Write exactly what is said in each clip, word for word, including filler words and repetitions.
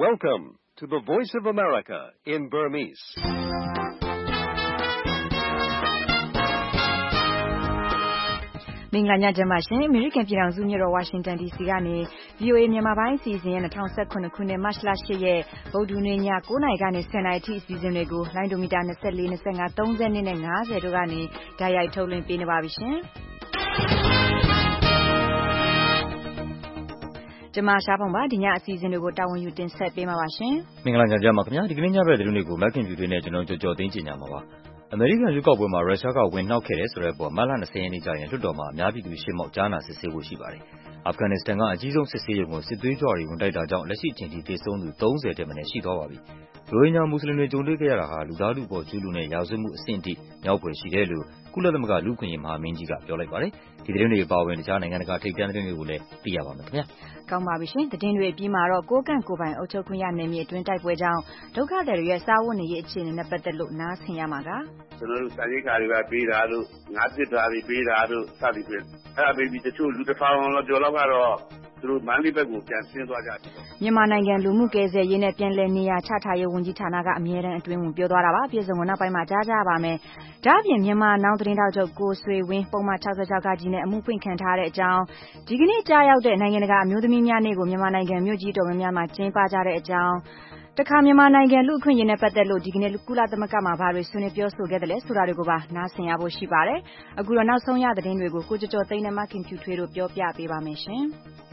Welcome to the Voice of America in Burmese. ။မင်္ဂလာညချမ်းပါရှင်။ အမေရိကန်ပြည်ထောင်စုမြို့တော်ဝါရှင်တန် ဒီစီကနေ ဗွီအိုအေ မြန်မာပိုင်းအစီအစဉ်ရဲ့၂၀၁၇ခုနှစ်မတ်လ၈ရက်ဗုဒ္ဓဟူးနေ့ည၉နာရီကနေ၁၀နာရီအထိအစီအစဉ်တွေကိုလိုင်းဒိုမီတာ၂၄၊၂၅၊၃၂နဲ့၅၀တို့ကနေတိုက်ရိုက်ထုတ်လွှင့်ပေးနေပါပြီရှင်။ကျွန်မရှားပုံပါဒီညအစီအစဉ်တွေကိုတာဝန်ယူတင်ဆက်ပေးမှာပါရှင်။မင်္ဂလာညချမ်းပါခင်ဗျာဒီကနေ့ညဘက်သတင်းတွေကိုမက်ခင်ဖြူတွေနဲ့ကျွန်တော်ကြော်ကြော်သိန်းကျင်ညာမှာပါ။အမေရိကန်ရွေးကောက်ပွဲမှာရုရှားကဝင်နှောက်ခဲ့တယ်ဆိုတဲ့အပေါ်မတ်လ၂၀ရက်နေ့ကျရင်လွှတ်တော်မှာအများပြည်သူရှေ့မှောက်ကြားနာစစ်ဆေးဖို့ရှိပါတယ်။အာဖဂန်နစ္စတန်ကအကြီးဆုံးစစ်ဆေးရုံကိုစစ်သွေးကြွတွေဝင်တိုက်တာကြောင့်လက်ရှိအချိန်ထိသေဆုံးသူ၃၀ထက်မနည်းရှိသွားပါပြီ။ရိုဟင်ဂျာမွတ်စလင်တွေကြုံတွေ့ခဲ့ရတာဟာလူသားထုအပေါ်ကျူးလွန်တဲ့ရာဇဝတ်မှုအဆင့်အထိမြောက်ဖွယ်ရှိတယ်လို့ကုလသမဂ္ဂလူ့အခွင့်အရေးမဟာမင်းကြီးကပြောလိုက်ပါတယ်။ဒီသတင်းတွေအပါအဝင်တခြားနိုင်ငံတကာထိပ်တန်းသတင်းတွေကိုလည်းသိရပါမယ်ခင်ဗျာ။ကောင်းပါပြီရှင်သတင်းတွေအပြီးမှာတော့ကိုးကန့်ကိုယ်ပိုင်အုပ်ချုပ်ခွင့်ရနယ်မြေအတွင်းတိုက်ပွဲကြောင့်ဒုက္ခသည်တွေရဲ့စားဝတ်နေရေးအခြေအနေနဲ့ပတ်သက်လို့နားဆင်ရမှာကကျွန်တော်တို့စာရေးခါတွေပဲပေးတာလို့ငါးတစ်တာတွေပေးတာလို့စသည်ဖြင့်အဲ့ဒါပေးပြီးတချို့လူတစ်ထောင်လောက်ကျော်လောက်ကတော့သူတို့မန္တလေးဘက်ကိုပြန်ဆင်းသွားကြတယ်မြန်မာနိုင်ငံလူမှုကယ်ဆယ်ရေးနဲ့ပြန်လည်နေရာချထားရေးဝန်ကြီးဌာနကအမြဲတမ်းအတွင်းဝင်ပြောသွားတာပါပြည်စုံကနောက်ပိုင်းမှာကြားကြပါမယ်ဒါ့အပြင်မြန်မာနောက်သတင်းတောက်ချုပ်ကိုဆွေဝင်းပုံမှန်၆၆ကကြီးနဲ့အမှုဖွင့်ခံထားတဲ့အကြောင်းဒီကနေ့ကြားရောက်တဲ့နိုင်ငံတကာအမျိုးသမီးများနေ့ကိုမြန်မာနိုင်ငံမြို့ကြီးတော်များများမှာကျင်းပကြတဲ့အကြောင်းတခါမြန်မာနိုင်ငံလူ့အခွင့်အရေးနဲ့ပတ်သက်လို့ဒီကနေ့ကုလသမဂ္ဂမှာဘာတွေဆွေးနွေးပြောဆိုခဲ့တယ်လဲဆိုတာတွေကိုပါနားဆင်ရဖို့ရှိပါတယ်အခုတော့နောက်ဆုံးရသတင်းတွေကိုကိုကျော်ကျော်သိန်းနဲ့မခင်ဖြူထွေးတို့ပြောပြပေးပါမယ်ရှင်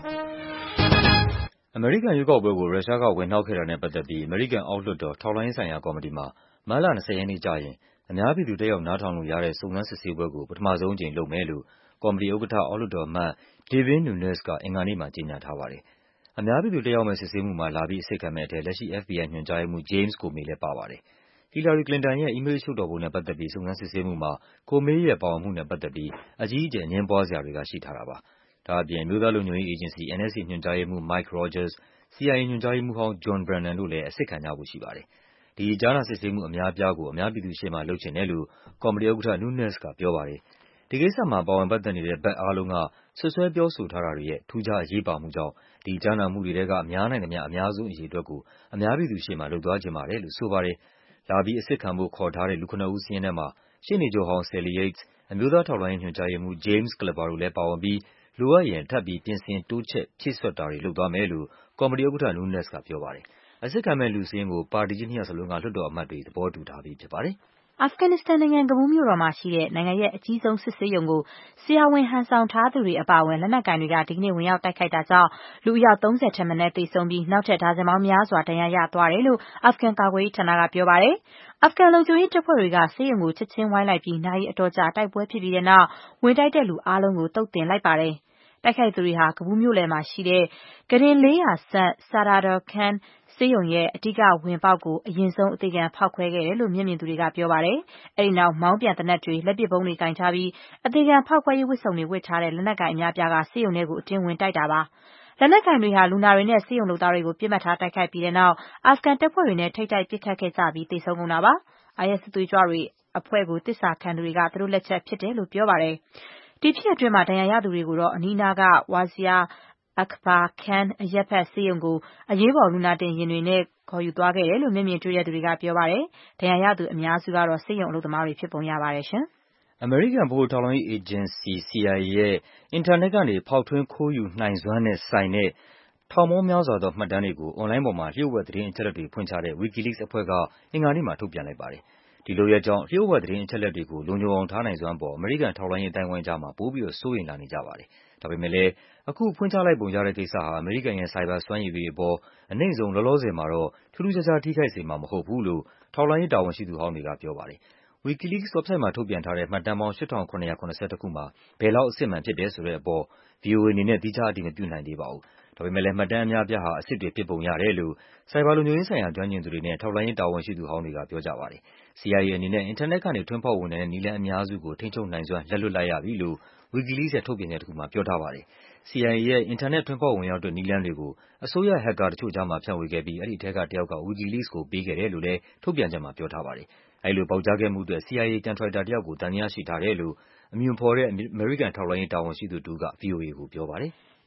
အမေရိကန်ရွေးကောက်ပွဲကိုရုရှားကဝင်နှောက်ခဲ့တာနဲ့ပတ်သက်ပြီးအမေရိကန်အောက်လွှတ်တော်ထောက်လှမ်းရေးဆိုင်ရာကော်မတီမှာမတ်လ၂၀ရက်နေ့ကျရင်အများပြည်သူတက်ရောက်နားထောင်လို့ရတဲ့စုံစမ်းစစ်ဆေးပွဲကိုပထမဆုံးအကြိမ်လုပ်မယ်လို့ကော်မတီဥက္ကဋ္ဌအောက်လွှတ်တော်အမတ် Devin Nunes ကအင်္ဂါနေ့မှာကြေညာထားပါတယ်။အများပြည်သူတက်ရောက်မယ့်စစ်ဆေးမှုမှာလာပြီးအစစ်ခံမယ့်အထက်လက်ရှိ F B I ညွှန်ကြားရေးမှူး James Comey လည်းပါပါတယ်။ Hillary Clinton ရဲ့ အီးမေးလ်ရှုပ်တော်ပုံနဲ့ပတ်သက်ပြီးစုံစမ်းစစ်ဆေးမှုမှာ Comey ရဲ့ပါဝင်မှုနဲ့ပတ်သက်ပြီးအကြီးအကျယ်အငြင်းပွားစရာတွေကရှိထားတာပါ။ဒါ့အပြင်အမျိုးသားလုံခြုံရေးအေဂျင်စီ N S A ညွှန်ကြားရေးမှူး Mike Rogers ၊ C I A ညွှန်ကြားရေးမှူးဟောင်း John Brennan တို့လည်းအစစ်ခံကြဖို့ရှိပါတယ်။ဒီကြားနာစစ်ဆေးမှုအများအပြားကိုအများပြည်သူရှေ့မှာလုပ်ချင်တယ်လို့ကော်မတီဥက္ကဋ္ဌ Nunes ကပြောပါတယ်။ဒီကိစ္စမှာပါဝင်ပတ်သက်နေတဲ့ဘက်အားလုံးကဆွတ်စွဲပြောဆိုထားတာတွေရဲ့ထူးခြားအရေးပါမှုကြောင့်ဒီကြားနာမှုတွေထဲကများနိုင်သမျှအများဆုံးအရေအတွက်ကိုအများပြည်သူရှေ့မှာလုပ်သွားချင်ပါတယ်လို့ဆိုပါတယ်။လာပြီးအစစ်ခံဖို့ခေါ်ထားတဲ့လူခုနစ်ဦးစာရင်းထဲမှာရှေ့နေချုပ်ဟောင်း Sally Yates ၊ အမျိုးသားထောက်လှမ်းရေးညွှန်ကြားရေးမှူး James Clapper တို့လည်းပါဝင်ပြီးလိုအပ်ရင်ထပ်ပြီးပြင်ဆင်တိုးချဲ့ဖြည့်စွက်တာတွေလုပ်သွားမယ်လို့ကော်မတီဥက္ကဋ္ဌ Nunes ကပြောပါတယ်။အစစ်ခံမယ့်လူစာရင်းကိုပါတီကြီးနှစ်ရပ်စလုံးကလွှတ်တော်အမတ်တွေသဘောတူထားပြီးဖြစ်ပါတယ်အာဖဂန်နစ္စတန်နိုင်ငံကဘူးမြို့တော်မှာရှိတဲ့နိုင်ငံရဲ့အကြီးဆုံးစစ်ဆေးရုံကိုဆရာဝန်ဟန်ဆောင်ထားသူတွေအပါအဝင်လက်နက်ကိုင်တွေကဒီကနေ့ဝင်ရောက်တိုက်ခိုက်တာကြောင့်လူအယောက်၃၀ထက်မနည်းသေဆုံးပြီးနောက်ထပ်ဒါဇင်ပေါင်းများစွာဒဏ်ရာရသွားတယ်လို့အာဖဂန်ကာကွယ်ရေးဌာနကပြောပါတယ်အာဖဂန်လုံခြုံရေးတပ်ဖွဲ့တွေကဆေးရုံကိုချက်ချင်းဝိုင်းလိုက်ပြီးနာရီအတော်ကြာတိုက်ပွဲဖြစ်ပြီးတဲ့နောက်ဝင်တိုက်တဲ့လူအားလုံးကိုသုတ်သင်လိုက်ပါတယ်တိုက်ခိုက်သူတွေဟာကဘူးမြို့လယ်မှာရှိတဲ့ကုတင်လေးရာဆန့် Sardar Khan ဆေးရုံရဲ့အဓိကဝင်ပေါက်ကိုအရင်ဆုံးအသေခံဖောက်ခွဲခဲ့တယ်လို့မျက်မြင်သူတွေကပြောပါတယ်။အဲဒီနောက်မောင်းပြန်သေနတ်တွေလက်ပစ်ဗုံးတွေကင်ထားပြီးအသေခံဖောက်ခွဲရေးဝတ်စုံတွေဝတ်ထားတဲ့လက်နက်ကိုင်အများပြားကဆေးရုံထဲကိုအတင်းဝင်တိုက်တာပါ။လက်နက်ကိုင်တွေဟာလူနာတွေနဲ့ဆေးရုံလုပ်သားတွေကိုပြစ်မှတ်ထားတိုက်ခိုက်ပြီးတဲ့နောက်အာဖဂန်တပ်ဖွဲ့တွေနဲ့ထိပ်တိုက်ပစ်ခတ်ခဲ့ကြပြီးသေဆုံးကုန်တာပါ။ I S စစ်သွေးကြွတွေအဖွဲ့ကိုတစ္ဆာခံသူတွေကသူတို့လက်ချက်ဖြစ်တယ်လို့ပြောပါတယ်။ဒီဖြစ်ရပ်အတွင်းမှာဒဏ်ရာရသူတွေကိုတော့အနီးနားက Wazir Akbar Khan အရပ်ဘက်ဆေးရုံကိုအရေးပေါ်လူနာတင်ယာဉ်တွေနဲ့ခေါ်ယူသွားခဲ့တယ်လို့မျက်မြင်တွေ့တဲ့သူတွေကပြောပါတယ်။ဒဏ်ရာရသူအများစုကတော့ဆေးရုံအလုပ်သမားတွေဖြစ်ပုံရပါတယ်ရှင်။အမေရိကန်ဗဟိုထောက်လှမ်းရေးအေဂျင်စီ C I A ရဲ့အင်တာနက်ကနေဖောက်ထွင်းခိုးယူနိုင်စွမ်းနဲ့ဆိုင်တဲ့ထောင်ပေါင်းများစွာသောမှတ်တမ်းတွေကိုအွန်လိုင်းပေါ်မှာလျှို့ဝှက်သတင်းအချက်အလက်တွေဖွင့်ချတဲ့ WikiLeaks အဖွဲ့ကအင်္ဂါနေ့မှာထုတ်ပြန်လိုက်ပါတယ်။ဒီလုပ်ရပ်ကြောင့်လျှို့ဝှက်သတင်းအချက်အလက်တွေကိုလုံခြုံအောင်ထားနိုင်စွမ်းအပေါ်အမေရိကန်ထောက်လှမ်းရေးအသိုင်းအဝိုင်းကြားမှာပိုပြီးတော့စိုးရိမ်လာနေကြပါတယ်။ဒါပေမဲ့လည်းအခုဖွင့်ချလိုက်ပုံရတဲ့ကိစ္စဟာအမေရိကန်ရဲ့ဆိုင်ဘာစွမ်းရည်တွေအပေါ်အနိမ့်ဆုံးလောလောဆယ်မှာတော့ထူးထူးခြားခြားထိခိုက်စေမှာမဟုတ်ဘူးလို့ထောက်လှမ်းရေးတာဝန်ရှိသူဟောင်းတွေကပြောပါတယ်။ WikiLeaks website မှာထုတ်ပြန်ထားတဲ့မှတ်တမ်းပေါင်း ၈ထောင်ခုနှစ်ရာခုနစ်ဆယ့်တစ် ခုမှာဘယ်လောက်အစစ်အမှန်ဖြစ်တယ်ဆိုတဲ့အပေါ် ဗွီအိုအေအနေနဲ့သီးခြားအတည်မပြုနိုင်သေးပါဘူး။ဒါပေမဲ့လည်းမှတ်တမ်းအများအပြားဟာအစစ်တွေဖြစ်ပုံရတယ်လို့ဆိုင်ဘာလုံခြုံရေးဆိုင်ရာကျွမ်းကျင်သူတွေနဲ့ထောက်လှမ်းရေးတာဝန်ရှိသူဟောင်းတွေကပြောကြပါတယ်။ C I A အနေနဲ့အင်တာနက်ကနေထွင်းဖောက်ဝင်နိုင်တဲ့နည်းလမ်းအများစုကိုထိန်းချုပ်နိုင်စွမ်းလက်လွတ်လိုက်ရပြီလို့ WikiLeaks ရဲ့ထုတ်ပြန်ချက်တစ်ခုမှာပြောထားပါတယ်။ C I A ရဲ့အင်တာနက်ထွင်းဖောက်ဝင်ရောက်တဲ့နည်းလမ်းတွေကိုအစိုးရဟက်ကာတချို့ကြားမှာဖြန့်ဝေခဲ့ပြီးအဲဒီထဲကတယောက်က WikiLeaks ကိုပေးခဲ့တယ်လို့လည်းထုတ်ပြန်ချက်မှာပြောထားပါတယ်။အဲဒီလိုပေါက်ကြားခဲ့မှုအတွက် C I A ကန်ထရိုက်တာတယောက်ကိုသံသယရှိထားတယ်လို့အမည်မဖော်တဲ့အမေရိကန်ထောက်လှမ်းရေးတာဝန်ရှိသူတစ်ဦးက ဗွီအိုအေကိုပြောပါတယ်။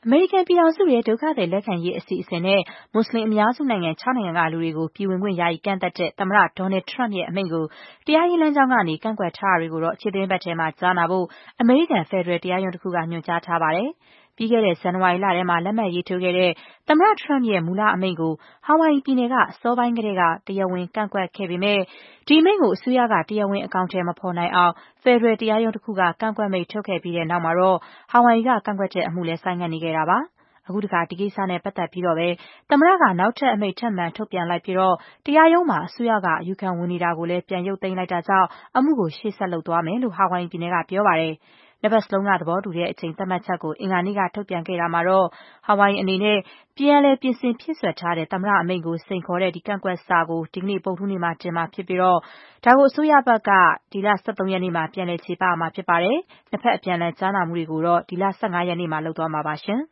အမေရိကန်ပြည်ထောင်စုရဲ့ဒုက္ခသည်လက်ခံရေးအစီအစဉ်နဲ့မွတ်စလင်အများစုနိုင်ငံခြောက်နိုင်ငံကလူတွေကိုပြည်ဝင်ခွင့်ယာယီကန့်သတ်တဲ့သမ္မတဒေါ်နယ်ထရမ့်ရဲ့အမိန့်ကိုတရားရေးလမ်းကြောင်းကနေကန့်ကွက်ထားတာတွေကိုတော့ခြေသိမ်းဘက်ထဲမှာကြားနာဖို့အမေရိကန်ဖက်ဒရယ်တရားရုံးတစ်ခုကညွှန်ကြားထားပါတယ်။ပြီးခဲ့တဲ့ဇန်နဝါရီလထဲမှာလက်မှတ်ရေးထိုးခဲ့တဲ့သမ္မတထရမ့်ရဲ့မူလအမိန့်ကိုဟာဝိုင်ယီပြည်နယ်ကအစောပိုင်းကတည်းကတရားဝင်ကန့်ကွက်ခဲ့ပေမဲ့ဒီအမိန့်ကိုအစိုးရကတရားဝင်အကောင့်ထဲမဖော်နိုင်အောင်ဖက်ဒရယ်တရားရုံးတစ်ခုကကန့်ကွက်မိန့်ထုတ်ခဲ့ပြီးတဲ့နောက်မှာတော့ဟာဝိုင်ယီကကန့်ကွက်တဲ့အမှုလဲဆိုင်းငံ့နေခဲ့တာပါ။အခုတခါဒီကိစ္စနဲ့ပတ်သက်ပြီးတော့ပဲသမ္မတကနောက်ထပ်အမိန့်ထပ်မံထုတ်ပြန်လိုက်ပြီးတော့တရားရုံးမှာအစိုးရကအယူခံဝင်နေတာကိုလည်းပြန်ရုပ်သိမ်းလိုက်တာကြောင့်အမှုကိုရှေ့ဆက်လုပ်သွားမယ်လို့ဟာဝိုင်ယီပြည်နယ်ကပြောပါတယ်။နှစ်ဘက်စလုံးကသဘောတူတဲ့အချိန်သတ်မှတ်ချက်ကိုအင်္ဂါနေ့ကထုတ်ပြန်ခဲ့တာမှာတော့ဟာဝိုင်ယီအနေနဲ့ပြန်လည်ပြင်ဆင်ဖြည့်စွက်ထားတဲ့သမ္မတအမိန့်ကိုစိန်ခေါ်တဲ့ဒီကန့်ကွက်စာကိုဒီကနေ့ပုဂ္ဂိုလ်နေ့မှာတင်မှာဖြစ်ပြီးတော့ဒါကိုအစိုးရဘက်ကဒီလ၁၃ရက်နေ့မှာပြန်လည်ခြေပမှာဖြစ်ပါတယ်။နှစ်ဖက်အပြန်အလှန်ကြားနာမှုတွေကိုတော့ဒီလ၁၅ရက်နေ့မှာလုပ်သွားမှာပါရှင်။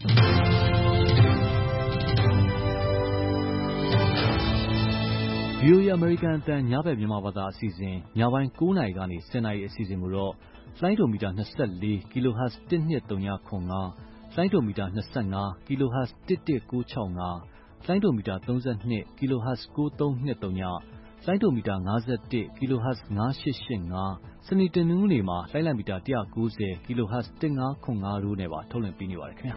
ဗီအိုအေ American အသံညဘက်မြန်မာဘာသာအစီအစဉ်ညပိုင်း၉နာရီကနေ၁၀နာရီအစီအစဉ်ကိုတော့လိုင်းဒိုမီတာ၂၄ kilohertz တစ်နှစ်၃၀ခွန်ငါလိုင်းဒိုမီတာ၂၅ kilohertz တစ်တစ်၉၆၅လိုင်းဒိုမီတာ၃၂ kilohertz ၉၃၂၃လိုင်းဒိုမီတာ၅၁ kilohertz ၅၈၈၅စနေတနင်္ဂနွေမှာလိုင်းလံမီတာ၁၉၀ kilohertz တစ်၅ခွန်ငါတို့နဲ့ပါထုတ်လွှင့်ပေးနေပါတယ်ခင်ဗျာ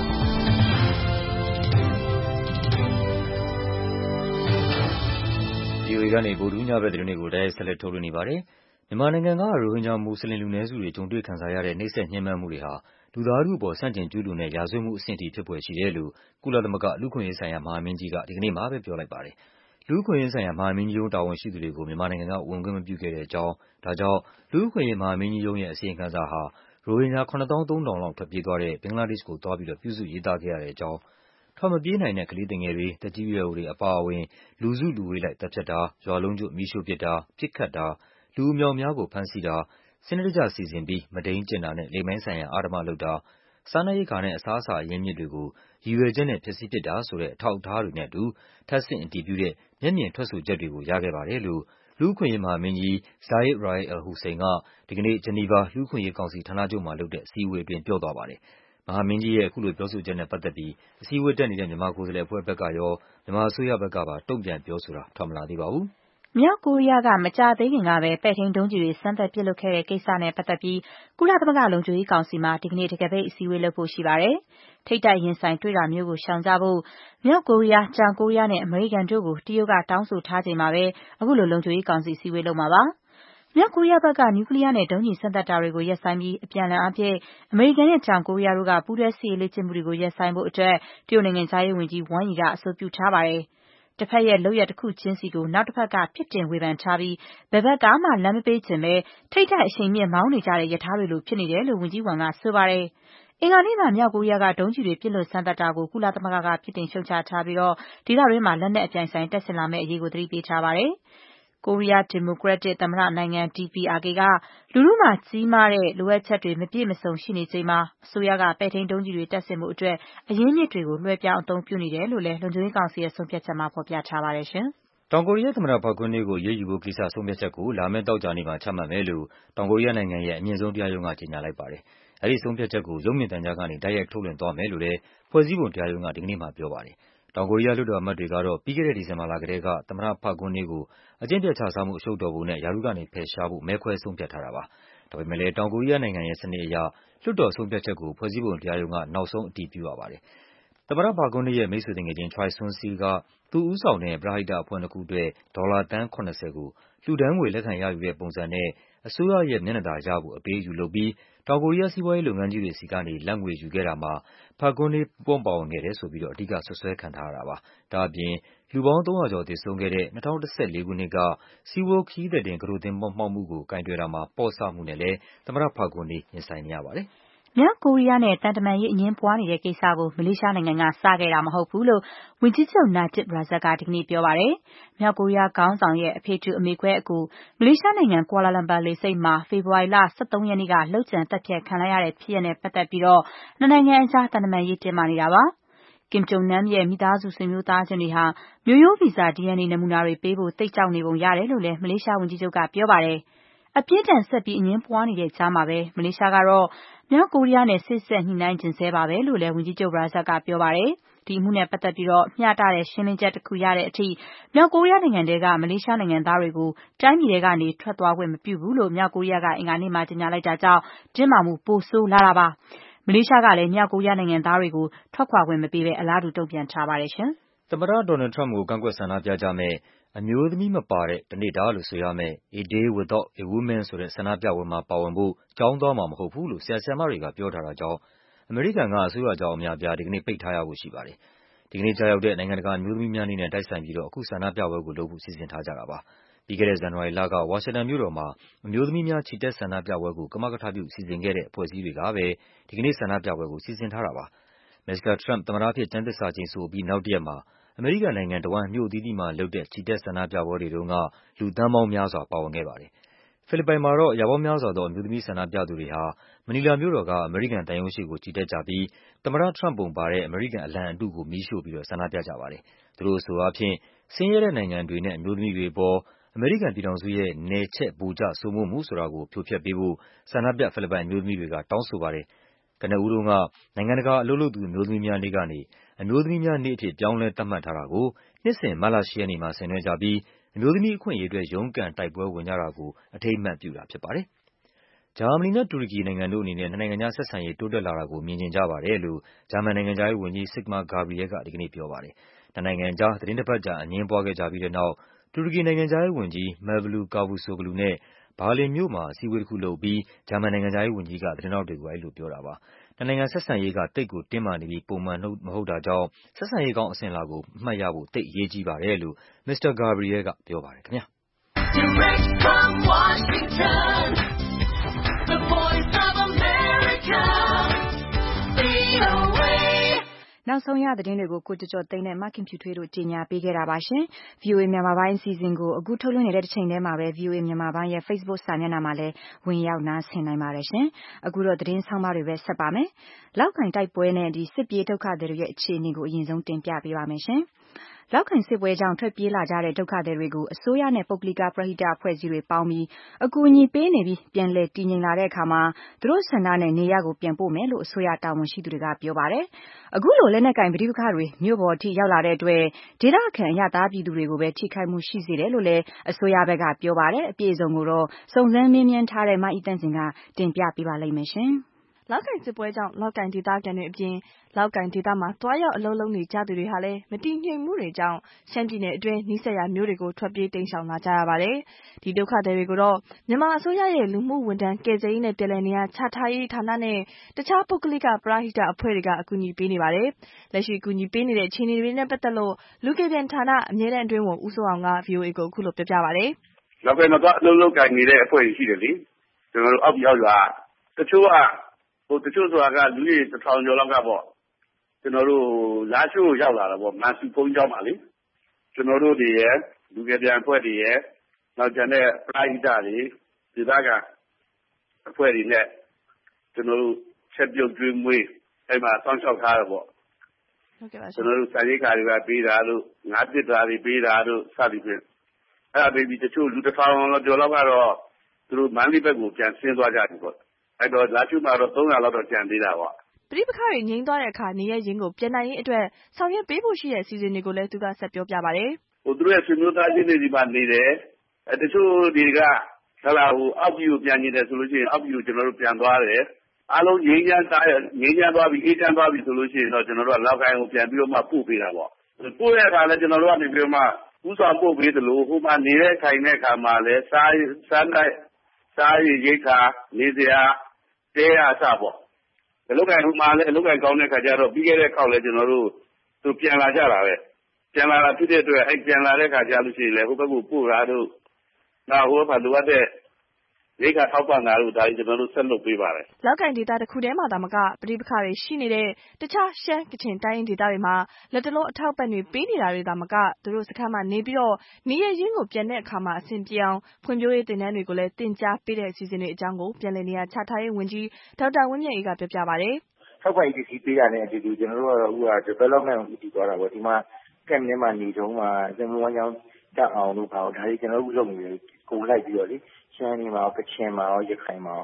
ဗီအိုအေကနေဗုဒ္ဓဟူးညဘက်သတင်းတွေကိုတိုက်ရိုက်ဆက်လက်ထုတ်လွှင့်နေပါတယ်။မြန်မာနိုင်ငံကရိုဟင်ဂျာမွတ်စလင်လူနည်းစုတွေကြုံတွေ့ခံစားရတဲ့နှိပ်စက်ညှဉ်းပန်းမှုတွေဟာလူသားထုအပေါ်ဆန့်ကျင်ကျူးလွန်တဲ့ရာဇဝတ်မှုအဆင့်အထိဖြစ်ဖွယ်ရှိတယ်လို့ကုလသမဂ္ဂလူ့အခွင့်အရေးဆိုင်ရာမဟာမင်းကြီးကဒီကနေ့မှာပဲပြောလိုက်ပါတယ်။လူ့အခွင့်အရေးဆိုင်ရာမဟာမင်းကြီးရုံးတာဝန်ရှိသူတွေကိုမြန်မာနိုင်ငံကဝင်ခွင့်မပြုခဲ့တဲ့အကြောင်းဒါကြောင့်လူ့အခွင့်အရေးမဟာမင်းကြီးရုံးရဲ့အစီရင်ခံစာဟာရိုဟင်ဂျာခုနှစ်သောင်းသုံးထောင်လောက်ထွက်ပြေးသွားတဲ့ဘင်္ဂလားဒေ့ရှ်ကိုသွားပြီးတော့ပြုစုရေးသားခဲ့ရတဲ့အကြောင်းထွက်မပြေးနိုင်တဲ့ကလေးသူငယ်တွေသက်ကြီးရွယ်အိုတွေအပါအဝင်လူစုလူဝေးလိုက်သတ်ဖြတ်တာရွာလုံးကျွတ်မီးရှို့ပစ်တာပစ်ခတ်တာလူအမြောက်များကိုဖမ်းဆီးတာစနစ်တကျစီစဉ်ပြီးမုဒိန်းကျင့်တာနဲ့လိင်ပိုင်းဆိုင်ရာအဓမ္မလုပ်တာစားနပ်ရိက္ခာနဲ့အစားအစာအရင်းမြစ်တွေကိုရည်ရွယ်ချက်နဲ့ဖျက်ဆီးပစ်တာဆိုတဲ့အထောက်အထားတွေနဲ့အတူထပ်ဆင့်အတည်ပြုတဲ့မျက်မြင်ထွက်ဆိုချက်တွေကိုရခဲ့ပါတယ်လို့လူ့အခွင့်အရေးမဟာမင်းကြီး Zeid Ra'ad al-Hussein ကဒီကနေ့ဂျနီဗာလူ့အခွင့်အရေးကောင်စီဌာနချုပ်မှာလုပ်တဲ့အစည်းအဝေးအတွင်းပြောသွားပါတယ်။မဟာမင်းကြီးရဲ့အခုလိုပြောဆိုချက်နဲ့ပတ်သက်ပြီးအစည်းအဝေးတက်နေတဲ့မြန်မာကိုယ်စားလှယ်အဖွဲ့ဘက်ကရောမြန်မာအစိုးရဘက်ကပါတုံ့ပြန်ပြောဆိုတာထွက်မလာသေးပါဘူး။မြောက်ကိုရီးယားကမကြာသေးခင်ကပဲပဲ့ထိန်းဒုံးကျည်တွေစမ်းသပ်ပစ်လွှတ်ခဲ့တဲ့ကိစ္စနဲ့ပတ်သက်ပြီးကုလသမဂ္ဂလုံခြုံရေးကောင်စီမှာဒီကနေ့တကယ်ပဲအစည်းအဝေးလုပ်ဖို့ရှိပါတယ်။ထိပ်တိုက်ရင်ဆိုင်တွေ့တာမျိုးကိုရှောင်ကြဖို့မြောက်ကိုရီးယား၊တောင်ကိုရီးယားနဲ့အမေရိကန်တို့ကိုတရုတ်ကတောင်းဆိုထားချိန်မှာပဲအခုလိုလုံခြုံရေးကောင်စီအစည်းအဝေးလုပ်မှာပါ။မြောက်ကိုရီးယားဘက်ကနျူကလီးယားနဲ့ဒုံးကျည်စမ်းသပ်တာတွေကိုရပ်ဆိုင်းပြီးအပြန်အလှန်အားဖြင့်အမေရိကန်နဲ့တောင်ကိုရီးယားတို့ကပူးတွဲစစ်ရေးလေ့ကျင့်မှုတွေကိုရပ်ဆိုင်းဖို့အတွက်တရုတ်နိုင်ငံခြားရေးဝန်ကြီးဝမ်ယီကအဆိုပြုထားပါတယ်။တစ်ဖက်ရဲ့လုပ်ရပ်တစ်ခုချင်းစီကိုနောက်တစ်ဖက်ကပြစ်တင်ဝေဖန်ထားပြီးဘယ်ဘက်ကမှလမ်းမပေးချင်ပဲထိပ်တိုက်အရှိန်မြင့်မောင်းနေကြတဲ့ရထားတွေလိုဖြစ်နေတယ်လို့ဝန်ကြီးဝမ်ကဆိုပါတယ်။အင်္ဂါနေ့မှာမြောက်ကိုရီးယားကဒုံးကျည်တွေပစ်လွှတ်စမ်းသပ်တာကိုကုလသမဂ္ဂကပြစ်တင်ရှုတ်ချထားပြီးတော့ဒေသတွင်းမှာလက်နက်အပြိုင်ဆိုင်တက်ဆင်လာမယ့်အရေးကိုသတိပေးထားပါတယ်။ကိုရီးယားဒီမိုကရက်တစ်သမ္မတနိုင်ငံ ဒီ ပီ အာ ကေ ကလူထုမှာကြီးမားတဲ့လိုအပ်ချက်တွေမပြည့်မစုံရှိနေချိန်မှာအစိုးရကပဲ့ထိန်းဒုံးကျည်တွေတပ်ဆင်မှုအတွက်အရင်းမြစ်တွေကိုလွှဲပြောင်းအသုံးပြုနေတယ်လို့လည်းလုံခြုံရေးကောင်စီရဲ့ဆုံးဖြတ်ချက်မှာဖော်ပြထားပါတယ်ရှင်။တောင်ကိုရီးယားသမ္မတပါကွန်းဟေးကိုအရေးယူဖို့ကိစ္စဆုံးဖြတ်ချက်ကိုလာမယ့်သောကြာနေ့မှာချမှတ်မယ်လို့တောင်ကိုရီးယားနိုင်ငံရဲ့အမြင့်ဆုံးတရားရုံးကကြေညာလိုက်ပါတယ်။အဲဒီဆုံးဖြတ်ချက်ကိုရုပ်မြင်သံကြားကနေတိုက်ရိုက်ထုတ်လွှင့်သွားမယ်လို့လည်းဖွဲ့စည်းပုံတရားရုံးကဒီကနေ့မှာပြောပါတယ်။တောင်ကိုရီးယားလွှတ်တော်အမတ်တွေကတော့ပြီးခဲ့တဲ့ဒီဇင်ဘာလကတည်းကသမ္မတပါကွန်းဟေးကိုအကျင့်ပျက်ခြစားမှုအရှုပ်တော်ပုံနဲ့ရာထူးကနေဖယ်ရှားဖို့မဲခွဲဆုံးဖြတ်ထားတာပါ။ဒါပေမဲ့လည်းတောင်ကိုရီးယားနိုင်ငံရဲ့စနစ်အရလွှတ်တော်ဆုံးဖြတ်ချက်ကိုဖွဲ့စည်းပုံတရားရုံးကနောက်ဆုံးအတည်ပြုရပါတယ်။သမ္မတပါကွန်းဟေးရဲ့မိတ်ဆွေသူငယ်ချင်း Choi Soon-sil ကသူဦးဆောင်တဲ့ပရဟိတအဖွဲ့နှစ်ခုအတွက်ဒေါ်လာသန်း၇၀ကိုလှူဒါန်းငွေလက်ခံရယူတဲ့ပုံစံနဲ့အစိုးရရဲ့မျက်နှာသာရဖို့အပေးအယူလုပ်ပြီးတောင်ကိုရီးယားစီးပွားရေးလုပ်ငန်းကြီးတွေဆီကနေလာဘ်ငွေယူခဲ့တာမှာပါကွန်းဟေးပူးပေါင်းပါဝင်ခဲ့တယ်ဆိုပြီးတော့အဓိကစွပ်စွဲခံထားရတာပါ။ဒါ့အပြင်လူပေါင်းသုံးရာကျော်သေဆုံးခဲ့တဲ့၂၀၁၄ခုနှစ်က SeaWorld ခရီးသည်တင်ကူးတို့သင်္ဘောမှောက်မှုကိုကိုင်တွယ်တာမှာပေါ့ဆမှုနဲ့လည်းသမ္မတပါကွန်းဟေးရင်ဆိုင်နေရပါတယ်။မြောက်ကိုရီးယားနဲ့သံတမန်ရေးအငြင်းပွားနေတဲ့ကိစ္စကိုမလေးရှားနိုင်ငံကစခဲ့တာမဟုတ်ဘူးလို့ဝန်ကြီးချုပ် Najib Razak ကဒီကနေ့ပြောပါတယ်။မြောက်ကိုရီးယားခေါင်းဆောင်ရဲ့အဖေတူအမေခွဲအကူမလေးရှားနိုင်ငံကွာလာလမ်ပါလေဆိပ်မှာဖေဖော်ဝါရီလ၁၃ရက်နေ့ကလှုပ်ကြံသတ်ဖြတ်ခံလိုက်ရတဲ့ဖြစ်ရပ်နဲ့ပတ်သက်ပြီးတော့နှစ်နိုင်ငံအကြားသံတမန်ရေးတင်းမာနေတာပါ။ Kim Jong Nam ရဲ့မိသားစုဆွေမျိုးသားချင်းတွေဟာမျိုးရိုးဗီဇ ဒီအန်အေ နမူနာတွေပေးဖို့သိပ်ကြောက်နေပုံရတယ်လို့လည်းမလေးရှားဝန်ကြီးချုပ်ကပြောပါတယ်။အပြင်းထန်ဆက်ပြီးအငြင်းပွားနေတဲ့ကြားမှာပဲမလေးရှားကတော့မြောက်ကိုရီးယားနဲ့စစ်ဆက်ညှိနှိုင်းခြင်းဆဲပါပဲလို့လည်းဝန်ကြီးချုပ် Razak ကပြောပါတယ်။ဒီအမှုနဲ့ပတ်သက်ပြီးတော့မျှတတဲ့ရှင်းလင်းချက်တစ်ခုရတဲ့အထိမြောက်ကိုရီးယားနိုင်ငံတဲကမလေးရှားနိုင်ငံသားတွေကိုတိုင်းပြည်ထဲကနေထွက်သွားခွင့်မပြုဘူးလို့မြောက်ကိုရီးယားကအင်္ဂါနေ့မှာကြေညာလိုက်တာကြောင့်တင်းမာမှုပိုဆိုးလာတာပါ။မလေးရှားကလည်းမြောက်ကိုရီးယားနိုင်ငံသားတွေကိုထွက်ခွာခွင့်မပေးဘဲအလားတူတုံ့ပြန်ထားပါတယ်ရှင်။သမ္မတဒေါ်နယ်ထရမ့်ကိုကန့်ကွက်ဆန္ဒပြကြမဲ့အမျိုးသမီးမပါတဲ့တနေ့တာလို့ဆိုရမယ့် A Day Without a Woman ဆိုတဲ့ဆန္ဒပြပွဲမှာပါဝင်ဖို့ကြောင်းသွားမှာမဟုတ်ဘူးလို့ဆရာဆရာမတွေကပြောထားတာကြောင့်အမေရိကန်ကအစိုးရကျောင်းအများအပြားဒီကနေ့ပိတ်ထားရဖို့ရှိပါတယ်။ဒီကနေ့ကြာရောက်တဲ့နိုင်ငံတကာအမျိုးသမီးများနေ့နဲ့တိုက်ဆိုင်ပြီးတော့အခုဆန္ဒပြပွဲကိုလုပ်ဖို့စီစဉ်ထားကြတာပါ။ပြီးခဲ့တဲ့ဇန်နဝါရီလကဝါရှင်တန်မြို့တော်မှာအမျိုးသမီးများချီတက်ဆန္ဒပြပွဲကိုကမကထပြုစီစဉ်ခဲ့တဲ့အဖွဲ့အစည်းတွေကပဲဒီကနေ့ဆန္ဒပြပွဲကိုစီစဉ်ထားတာပါ။မစ္စတာထရမ့်သမ္မတဖြစ်ကျမ်းသစ္စာကျိန်ဆိုပြီးနောက်တရက်မှာအမေရိကန်နိုင်ငံတဝန်းမြို့အသီးသီးမှာလုပ်တဲ့ချီတက်ဆန္ဒပြပွဲတွေတုန်းကလူသန်းပေါင်းများစွာပါဝင်ခဲ့ပါတယ်။ဖိလစ်ပိုင်မှာတော့ရာပေါင်းများစွာသောအမျိုးသမီးဆန္ဒပြသူတွေဟာမနီလာမြို့တော်ကအမေရိကန်သံရုံးရှေ့ကိုချီတက်ကြပြီးသမ္မတထရမ့်ပုံပါတဲ့အမေရိကန်အလံအတုကိုမီးရှို့ပြီးတော့ဆန္ဒပြကြပါတယ်။သူတို့ဆိုအားဖြင့်ဆင်းရဲတဲ့နိုင်ငံတွေနဲ့အမျိုးသမီးတွေအပေါ်အမေရိကန်ပြည်ထောင်စုရဲ့နယ်ချက်ဗိုလ်ကျစိုးမိုးမှုဆိုတာကိုဖြိုဖျက်ပေးဖို့ဆန္ဒပြဖိလစ်ပိုင်အမျိုးသမီးတွေကတောင်းဆိုပါတယ်။ကနဦးတုန်းကနိုင်ငံတကာအလုပ်လုပ်သူအမျိုးသမီးများနေ့ကနေအမျိုးသမီးများနေ့အဖြစ်ပြောင်းလဲသတ်မှတ်ထားတာကိုနှစ်စဉ်မတ်လ ၈ ရက်နေ့မှာဆင်နွှဲကြပြီးအမျိုးသမီးအခွင့်အရေးအတွက်ရုန်းကန်တိုက်ပွဲဝင်ကြတာကိုအထိမ်းအမှတ်ပြုတာဖြစ်ပါတယ်။ဂျာမနီနဲ့တူရကီနိုင်ငံတို့အနေနဲ့နှစ်နိုင်ငံကြားဆက်ဆံရေးတိုးတက်လာတာကိုမြင်ချင်ကြပါတယ်လို့ဂျာမန်နိုင်ငံခြားရေးဝန်ကြီး Sigmar Gabriel ကဒီကနေ့ပြောပါတယ်။နှစ်နိုင်ငံကြားသီတင်းတစ်ပတ်ကြာအငြင်းပွားခဲ့ကြပြီးတဲ့နောက်တူရကီနိုင်ငံခြားရေးဝန်ကြီး Mevlut Cavusoglu နဲ့ဘာလင်မြို့မှာအစည်းအဝေးတစ်ခုလုပ်ပြီးဂျာမန်နိုင်ငံခြားရေးဝန်ကြီးကသတင်းထောက်တွေကိုအဲဒီလိုပြောတာပါ။နှစ်နိုင်ငံဆက်ဆံရေးကသိပ်ကိုတင်းမာနေပြီးပုံမှန်မဟုတ်တာကြောင့်ဆက်ဆံရေးကောင်းအစဉ်အလာကိုအမှတ်ရဖို့သိပ်အရေးကြီးပါတယ်လို့မစ္စတာ Gabriel ကပြောပါတယ်ခင်ဗျာ။ Direct from Washington, the Voice of America, V O A နောက်ဆုံးရသတင်းတွေကိုကိုကျော်ကျော်သိန်းနဲ့မခင်ဖြူထွေးတို့ကြီးညာပေးခဲ့တာပါရှင်။ V O A မြန်မာပိုင်းအစီအစဉ်ကိုအခုထုတ်လွှင့်နေတဲ့တစ်ချိန်တည်းမှာပဲ V O A မြန်မာပိုင်းရဲ့ Facebook စာမျက်နှာမှာလည်းဝင်ရောက်နားဆင်နိုင်ပါတယ်ရှင်။အခုတော့သတင်းဆောင်မတွေပဲဆက်ပါမယ်။လောက်ကင်တိုက်ပွဲနဲ့ဒီစစ်ပြေးဒုက္ခတွေရဲ့အခြေအနေကိုအရင်ဆုံးတင်ပြပေးပါမယ်ရှင်။လောက်ကိုင်စစ်ပွဲကြောင့်ထွက်ပြေးလာကြတဲ့ဒုက္ခသည်တွေကိုအစိုးရနဲ့ပုဂ္ဂလိကပရဟိတအဖွဲ့အစည်းတွေပေါင်းပြီးအကူအညီပေးနေပြီးပြန်လည်တည်ငြိမ်လာတဲ့အခါမှာသူတို့ဆန္ဒနဲ့နေရကိုပြန်ပို့မယ်လို့အစိုးရတာဝန်ရှိသူတွေကပြောပါတယ်။အခုလိုလက်နက်ကင်ပဋိပက္ခတွေမြို့ပေါ်အထိရောက်လာတဲ့အတွက်ဒေသခံအရသားပြည်သူတွေကိုပဲထိခိုက်မှုရှိစေတယ်လို့လည်းအစိုးရဘက်ကပြောပါတယ်။အပြည့်အစုံကိုတော့စုံစမ်းမေးမြန်းထားတဲ့မအီတန့်စင်ကတင်ပြပေးပါလိမ့်မယ်ရှင်။လောက်ကိုင်စစ်ပွဲကြောင့်လောက်ကိုင်ဒေသခံတွေအပြင်လောက်ကိုင်ဒေသမှာတွားရောက်အလုပ်လုပ်နေကြသူတွေဟာလည်းမတည်ငြိမ်မှုတွေကြောင့်ရှမ်းပြည်နယ်အတွင်းနီးစပ်ရာမြို့တွေကိုထွက်ပြေးတိမ်းရှောင်လာကြရပါတယ်။ဒီဒုက္ခသည်တွေကိုတော့မြန်မာအစိုးရရဲ့လူမှုဝန်ထမ်းကယ်ဆယ်ရေးနဲ့ပြည်လည်နေရာချထားရေးဌာနနဲ့တခြားပုဂ္ဂလိကပရဟိတအဖွဲ့တွေကအကူအညီပေးနေပါတယ်။လက်ရှိအကူအညီပေးနေတဲ့အခြေအနေတွေနဲ့ပတ်သက်လို့လူကယ်ပြန်ဌာနအမြဲတမ်းအတွင်းဝန်ဦးစိုးအောင်က V O A ကိုအခုလိုပြောပြပါတယ်။လောက်ကိုင်မှာတော့အလုပ်လုပ်ကိုင်နေတဲ့အဖွဲ့ရှိတယ်လေ။ကျွန်တော်တို့အောက်ရောက်ရွာတချို့ကဟိုတချို့ဆိုတာကလူကြီးတစ်ထောင်ကျော်လောက်ကပေါ့ကျွန်တော်တို့လာရှိုးရောက်လာတာပေါ့မန်စုဖုန်းเจ้าပါလေကျွန်တော်တို့တွေရဲ့လူကပြန်အဖွဲ့တွေရဲ့နောက်ကျန်တဲ့ပရိုက်တာတွေဒီသားကအဖွဲ့တွေနဲ့ကျွန်တော်တို့ချက်ပြုတ်ကျွေးမွေးအဲ့မှာစောင့်ရှောက်ထားရပေါ့ဟုတ်ကဲ့ပါကျွန်တော်တို့စာရေးကာတွေကပေးတာလို့ငါးတစ်တာတွေပေးတာလို့စသည်ဖြင့်အဲ့ဒါပြီးတချို့လူတစ်ထောင်လောက်ကျော်လောက်ကတော့သူတို့မန္တလေးဘက်ကိုပြန်ဆင်းသွားကြတယ်ပေါ့အဲ့တော့လာရှိုးမှာတော့သုံးရာလောက်တော့ကျန်သေးတာပေါ့ပဋိပက္ခတွေငြိမ်းသွားတဲ့အခါနေရရင်းကိုပြန်နိုင်ရေးအတွက်ဆောင်ရွက်ပေးဖို့ရှိတဲ့အစီအစဉ်တွေကိုလည်းသူကဆက်ပြောပြပါတယ်ဟိုသူတို့ရဲ့ဆွေမျိုးသားချင်းတွေဒီမှာနေတယ်အဲတချို့တွေကဟလာဟိုအောက်ပြည်ကိုပြန်နေတယ်ဆိုလို့ရှိရင်အောက်ပြည်ကိုကျွန်တော်တို့ပြန်သွားတယ်အားလုံးငြိမ်းချမ်းသားငြိမ်းချမ်းသွားပြီအေးချမ်းသွားပြီဆိုလို့ရှိရင်တော့ကျွန်တော်တို့ကလောက်ကိုင်းကိုပြန်ပြီးတော့မှပို့ပေးတာပေါ့ပို့ရတာလည်းကျွန်တော်တို့ကနေပြီးတော့မှဥဆောင်ပို့ပေးသလိုဟိုမှာနေတဲ့ခိုင်တဲ့အခါမှာလည်းစားစားနိုင်စားရည်ရိတ်ခါနေစရာတဲရအစပေါ့အလုတ်ကိုင်ဟိုမှာလည်းအလုတ်ကိုင်ကောင်းတဲ့ခါကျတော့ပြီးခဲ့တဲ့ခေါက်လည်းကျွန်တော်တို့သူပြန်လာကြတာပဲပြန်လာတာဖြစ်တဲ့အတွက်အဲ့ပြန်လာတဲ့ခါကျလို့ရှိရင်လည်းဟိုဘက်ကိုပို့တာတို့နောက်ဟိုဘက်လိုအပ်တဲ့ရိတ်ခါထောက်ပံ့တာတို့ဒါကြီးကျွန်တော်တို့ဆက်လုပ်ပေးပါတယ်လောက်ကိုင်ဒေသတစ်ခုတည်းမှာဒါမှကပဋိပက္ခတွေရှိနေတဲ့တခြားရှမ်းကချင်တိုင်းရင်းဒေသတွေမှာလက်တလုံးအထောက်ပံ့တွေပေးနေတာတွေဒါမှကသူတို့စခန်းမှာနေပြီးတော့နေရရင်းကိုပြန်တဲ့အခါမှာအဆင်ပြေအောင်ဖွံ့ဖြိုးရေးတင်နန်းတွေကိုလည်းတင် ကြားပေးတဲ့အစီအစဉ်တွေအကြောင်းကိုပြန်လည်နေရာချထားရေးဝန်ကြီးဒေါက်တာဝင်းမြတ်အေးကပြောပြပါတယ်ထောက်ပံ့ရေးပစ္စည်းပေးတာနဲ့အတူတူကျွန်တော်တို့ကတော့အခုက development ကိုတည်သွားတာပေါ့ဒီမှာကက်မြင်းမှာနေတုန်းမှာစံမဝမ်းကြောင်းတက်အောင်လို့ပါတော့ဒါတွေကျွန်တော်တို့လုပ်နေတယ်ကိုလိုက်ပြီးတော့လေရှမ်းနေမှာကချင်မှာရောရခိုင်မှာရော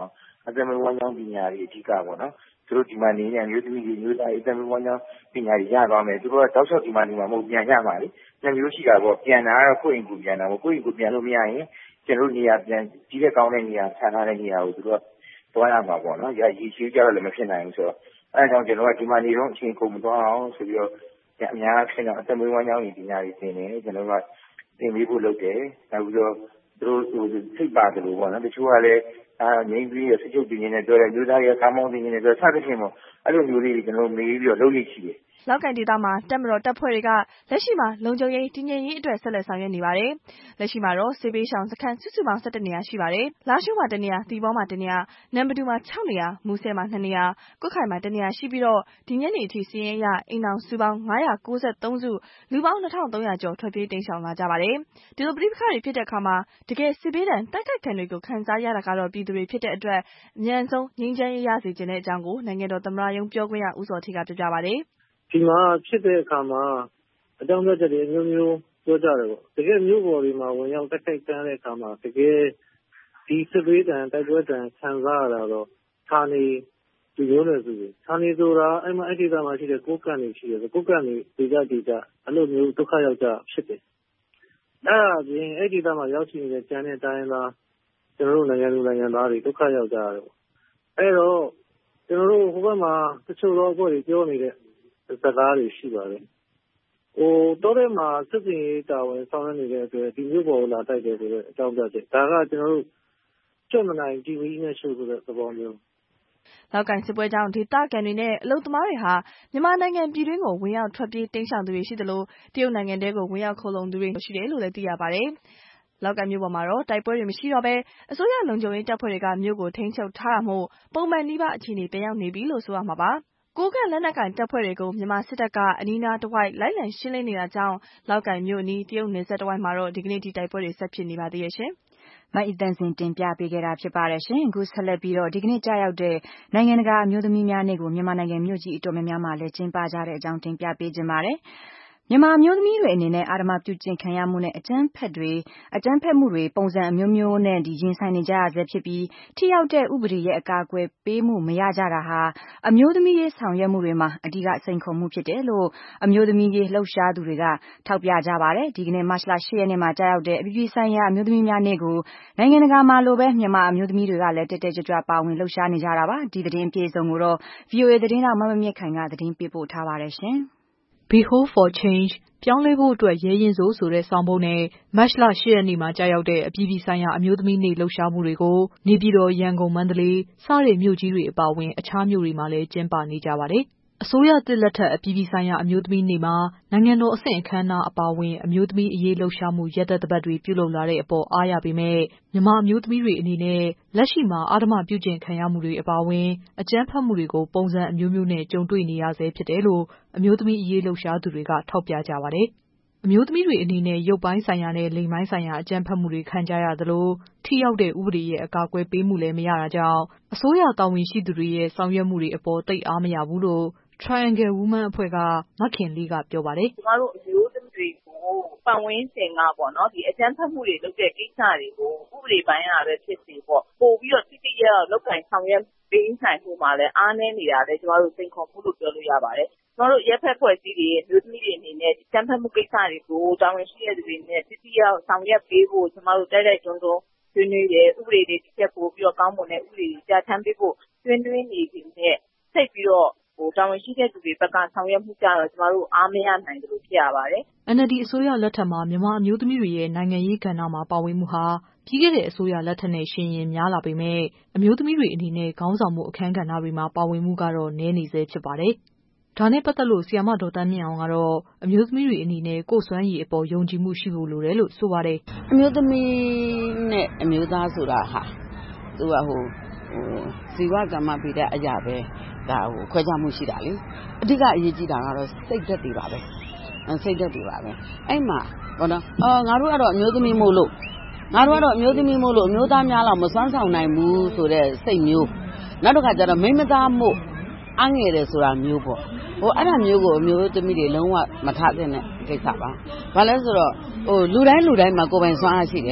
အသက်မွေးဝမ်းကြောင်းပညာတွေအဓိကပေါ့နော်သူတို့ဒီမှာနေနေမျိုးသမီးတွေမျိုးသားအသက်မွေးဝမ်းကြောင်းပညာတွေရသွားမယ်သူတို့ကတောက်လျှောက်ဒီမှာနေမှာမဟုတ်ပြန်ရမှာလေညမျိုးရှိတာပေါ့ပြန်လာတော့ကိုယ့်အိမ်ကိုပြန်တာပေါ့ကိုယ့်အိမ်ကိုပြန်လို့မရရင်ကျွန်တော်နေရာပြန်ကြီးတဲ့ကောင်းတဲ့နေရာဆန်ထားတဲ့နေရာကိုသူတို့ကသွားရမှာပေါ့နော်ရည်ရှိကြတော့လည်းမဖြစ်နိုင်ဘူးဆိုတော့အဲဒါကြောင့်ကျွန်တော်ကဒီမှာနေတော့အချိန်ကုန်မသွားအောင်ဆိုပြီးတော့အများအားဖြင့်တော့အသက်မွေးဝမ်းကြောင်းပညာတွေသင်တယ်ကျွန်တော်ကသင်ပေးဖို့လုပ်တယ်နောက်ပြီးတော့သူတို့စိတ်ပါတယ်လို့ပေါ့နော်တချို့ကလည်းအာငိမ့်ပြီးရစချုပ်ပြင်းနေပြောတယ်မျိုးသားရဲ့ကားမောင်းတင်နေပြောစသဖြင့်ပေါ့အဲ့လိုမျိုးလေးကျွန်တော်မေးပြီးတော့လုပ်ရရှိတယ်လောက်ကိုင်ဒေသမှာတပ်မတော်တပ်ဖွဲ့တွေကလက်ရှိမှာလုံခြုံရေးတည်ငြိမ်ရေးအတွက်ဆက်လက်ဆောင်ရွက်နေပါတယ်။လက်ရှိမှာတော့စစ်ပေးရှောင်စခန်းစုစုပေါင်း၁၁နေရာရှိပါတယ်။လာရှိုးမှာတနေရာ၊သီပေါမှာတနေရာ၊နမ်ပတူမှာ၆နေရာ၊မူဆယ်မှာ၂နေရာ၊ကွတ်ခိုင်မှာတနေရာရှိပြီးတော့ဒီညနေအထိစီးရင်ရအိမ်အောင်စုပေါင်း၅၉၃စုလူပေါင်း၂ထောင်သုံးရာကျော်ထွက်ပြေးတိမ်းရှောင်လာကြပါတယ်။ဒီလိုပြည်ပခါတွေဖြစ်တဲ့အခါမှာတကယ်စစ်ပေးတဲ့တိုက်ခိုက်ခံတွေကိုခံစားရတာကတော့ပြည်သူတွေဖြစ်တဲ့အတွက်အမြန်ဆုံးငြိမ်းချမ်းရေးရစေချင်တဲ့အကြောင်းကိုနိုင်ငံတော်သမ္မတရုံးပြောခွင့်ရဦးစောဌေးကပြောပြပါတယ်။ဒီမှာဖြစ်တဲ့အခါမှာအကြောင်းပြချက်တွေမျိုးမျိုးပြောကြတယ်ပေါ့တကယ်မျိုးပေါ်တွေမှာဝင်ရောက်တက်ခိုက်တဲ့အခါမှာတကယ်ဒီစစ်ပေးတဲ့တိုက်ပွဲတန်ခံစားရတာတော့ဌာနေဒီမျိုးနဲ့ဆိုဌာနေဆိုတာအဲ့မှာအဲ့ဒီကမှာရှိတဲ့ကိုယ်ကံတွေရှိတယ်ကိုယ်ကံတွေဒီကြဒီကြအဲ့လိုမျိုးဒုက္ခရောက်ကြဖြစ်တယ်အဲ့ဒါပြင်အဲ့ဒီကမှာရောက်ရှိနေတဲ့ကျန်တဲ့တိုင်းသားကျွန်တော်တို့နိုင်ငံလူနိုင်ငံသားတွေဒုက္ခရောက်ကြရတယ်ပေါ့အဲ့တော့ကျွန်တော်တို့ဟိုဘက်မှာတချို့သောအဖွဲ့တွေပြောနေတဲ့စကားတွေရှိပါတယ်ဟိုတော့တဲ့မှာစစ်စင်ရေးတာဝန်ဆောင်ရနေတဲ့အတွက်ဒီမျိုးပေါ်လာတိုက်တယ်ဆိုတော့အကြောင်းပြချက်ဒါကကျွန်တော်တို့ကျွတ်မနိုင်တီဗီနဲ့ရှိုးဆိုတဲ့သဘောမျိုးလောက်ကိုင်စစ်ပွဲကြောင့်ဒေသခံတွေနဲ့အလုပ်သမားတွေဟာမြန်မာနိုင်ငံပြည်တွင်းကိုဝင်ရောက်ထွက်ပြေးတိမ်းရှောင်သူတွေရှိသလိုတရုတ်နိုင်ငံတဲကိုဝင်ရောက်ခိုလုံသူတွေရှိတယ်လို့လည်းသိရပါတယ်။လောက်ကိုင်မြို့ပေါ်မှာတော့တိုက်ပွဲတွေမရှိတော့ဘဲအစိုးရလုံခြုံရေးတပ်ဖွဲ့တွေကမြို့ကိုထိန်းချုပ်ထားတာမို့ပုံမှန်နှိပါအခြေအနေပြန်ရောက်နေပြီလို့ဆိုရမှာပါ။ကိုကန့်လက်နက်ကိုင်တပ်ဖွဲ့တွေကိုမြန်မာစစ်တပ်ကအနီးနားတစ်ဝိုက်လိုက်လံရှင်းလင်းနေတာကြောင့်လောက်ကိုင်မြို့အနီးတရုတ်နယ်စပ်တစ်ဝိုက်မှာတော့ဒီကနေ့ဒီတိုက်ပွဲတွေဆက်ဖြစ်နေပါသေးရဲ့ရှင်။မအီတန်စင်တင်ပြပေးခဲ့တာဖြစ်ပါတယ်ရှင်။အခုဆက်လက်ပြီးတော့ဒီကနေ့ကြာရောက်တဲ့နိုင်ငံတကာအမျိုးသမီးများနေ့ကိုမြန်မာနိုင်ငံမြို့ကြီးအတော်များများမှာလည်းကျင်းပကြတဲ့အကြောင်းတင်ပြပေးခြင်းပါတယ်။မြန်မာအမျိုးသမီးတွေအနေနဲ့အာဓမ္မပြုကျင့်ခံရမှုနဲ့အကြမ်းဖက်တွေအကြမ်းဖက်မှုတွေပုံစံအမျိုးမျိုးနဲ့ဒီရင်ဆိုင်နေကြရဆဲဖြစ်ပြီးထိရောက်တဲ့ဥပဒေရဲ့အကာအကွယ်ပေးမှုမရကြတာဟာအမျိုးသမီးရေးဆောင်ရွက်မှုတွေမှာအဓိကစိန်ခေါ်မှုဖြစ်တယ်လို့အမျိုးသမီးရေးလှုပ်ရှားသူတွေကထောက်ပြကြပါတယ်။ဒီကနေ့မတ်လ၈ရက်နေ့မှာကြာရောက်တဲ့အပြည်ပြည်ဆိုင်ရာအမျိုးသမီးများနေ့ကိုနိုင်ငံတကာမှာလိုပဲမြန်မာအမျိုးသမီးတွေကလည်းတက်တက်ကြွကြွပါဝင်လှုပ်ရှားနေကြတာပါ။ဒီသတင်းအပြည့်အစုံကိုတော့ ဗွီအိုအေ သတင်းထောက်မမမြင့်ခိုင်ကသတင်းပေးပို့ထားပါတယ်ရှင်။ Be Whole for Change ပြောင်းလဲဖို့အတွက်ရဲရင့်စို့ဆိုတဲ့ဆောင်ပုဒ်နဲ့မတ်လ၈ရက်နေ့မှာကြာရောက်တဲ့အပြည်ပြည်ဆိုင်ရာအမျိုးသမီးနေ့လှုပ်ရှားမှုတွေကိုနေပြည်တော်၊ရန်ကုန်၊မန္တလေးစတဲ့မြို့ကြီးတွေအပါအဝင်အခြားမြို့တွေမှာလည်းကျင်းပနေကြပါတယ်။အစိုးရသစ်လက်ထက်အပြည်ပြည်ဆိုင်ရာအမျိုးသမီးနေ့မှာနိုင်ငံတော်အဆင့်အခမ်းအနားအပါအဝင်အမျိုးသမီးအရေးလှုပ်ရှားမှုရက်သတ္တပတ်တွေပြုလုပ်လာတဲ့အပေါ်အားရပေမဲ့မြန်မာအမျိုးသမီးတွေအနေနဲ့လက်ရှိမှာအဓမ္မပြုကျင့်ခံရမှုတွေအပါအဝင်အကြမ်းဖက်မှုတွေကိုပုံစံအမျိုးမျိုးနဲ့ကြုံတွေ့နေရဆဲဖြစ်တယ်လို့အမျိုးသမီးအရေးလှုပ်ရှားသူတွေကထောက်ပြကြပါတယ်။အမျိုးသမီးတွေအနေနဲ့ရုပ်ပိုင်းဆိုင်ရာနဲ့လိင်ပိုင်းဆိုင်ရာအကြမ်းဖက်မှုတွေခံကြရသလိုထိရောက်တဲ့ဥပဒေရဲ့အကာအကွယ်ပေးမှုလည်းမရတာကြောင့်အစိုးရတာဝန်ရှိသူတွေရဲ့ဆောင်ရွက်မှုတွေအပေါ်သိပ်အားမရဘူးလို့ Triangle Women အဖွဲ့ကမခင်လေးကပြောပါတယ်။ကျမတို့အမျိုးသမီးတွေကိုပတ်ဝန်းကျင်ကပေါ့နော်ဒီအကြမ်းဖက်မှုတွေလုပ်တဲ့ကိစ္စတွေကိုဥပဒေပိုင်းကပဲဖြစ်စီပေါ့ပို့ပြီးတော့တိတိကျကျလုပ်ကိုင်ဆောင်ရွက်ပေးနိုင်မှုမှာလည်းအားနည်းနေတာလည်းကျမတို့စိန်ခေါ်မှုလို့ပြောလို့ရပါတယ်။ကျမတို့ရက်ဖက်ဖွဲ့စည်းတွေအမျိုးသမီးတွေအနေနဲ့ကျန်းဖက်မှုကိစ္စတွေကိုတာဝန်ရှိတဲ့သူတွေနဲ့တိတိကျကျဆောင်ရွက်ပေးဖို့ကျမတို့တိုက်တိုက်တွန်းတွန်းဆွေးနွေးတယ်ဥပဒေတွေတစ်ချက်ပို့ပြီးတော့ကောင်းမွန်တဲ့ဥပဒေတွေကြာထမ်းပေးဖို့ဆွေးနွေးနေပြီးနဲ့စိတ်ပြီးတော့ဟိုတာဝန်ရှိတဲ့သူတွေဘက်ကဆောင်ရွက်မှုကြတော့ကျမတို့အားမရနိုင်တယ်လို့ဖြစ်ရပါတယ်။ N L D အစိုးရလက်ထက်မှာမြန်မာအမျိုးသမီးတွေရဲ့နိုင်ငံရေးကဏ္ဍမှာပါဝင်မှုဟာပြီးခဲ့တဲ့အစိုးရလက်ထက်နဲ့ရှင်ရင်များလာပေမဲ့အမျိုးသမီးတွေအနေနဲ့ခေါင်းဆောင်မှုအခန်းကဏ္ဍတွေမှာပါဝင်မှုကတော့နည်းနေဆဲဖြစ်ပါတယ်။ဒါနဲ့ပတ်သက်လို့ဆရာမဒေါ်တန်းမြင့်အောင်ကတော့အမျိုးသမီးတွေအနေနဲ့ကိုယ်စွမ်းရည်အပေါ်ယုံကြည်မှုရှိဖို့လိုတယ်လို့ဆိုပါတယ်။အမျိုးသမီးနဲ့အမျိုးသားဆိုတာဟာသူကဟိုဟိုဇီဝကမ္မဗေဒအရာပဲဒါဟိုခွဲခြားမှုရှိတာလေအဓိကအရေးကြီးတာကတော့စိတ်ဓာတ်တွေပါပဲစိတ်ဓာတ်တွေပါပဲအဲ့မှာဘောနော်အော်ငါတို့ကတော့အမျိုးသမီးမို့လို့ငါတို့ကတော့အမျိုးသမီးမို့လို့အမျိုးသားများတော့မစွမ်းဆောင်နိုင်ဘူးဆိုတဲ့စိတ်မျိုးနောက်တစ်ခါကျတော့မိန်းမသားမို့အငယ်တယ်ဆိုတာမျိုးပေါ့ဟိုအဲ့ဒါမျိုးကိုအမျိုးသမီးတွေလုံးဝမထားသင့်တဲ့ကိစ္စပါဘာလဲဆိုတော့ဟိုလူတိုင်းလူတိုင်းမှာကိုယ်ပိုင်စွမ်းအားရှိတယ်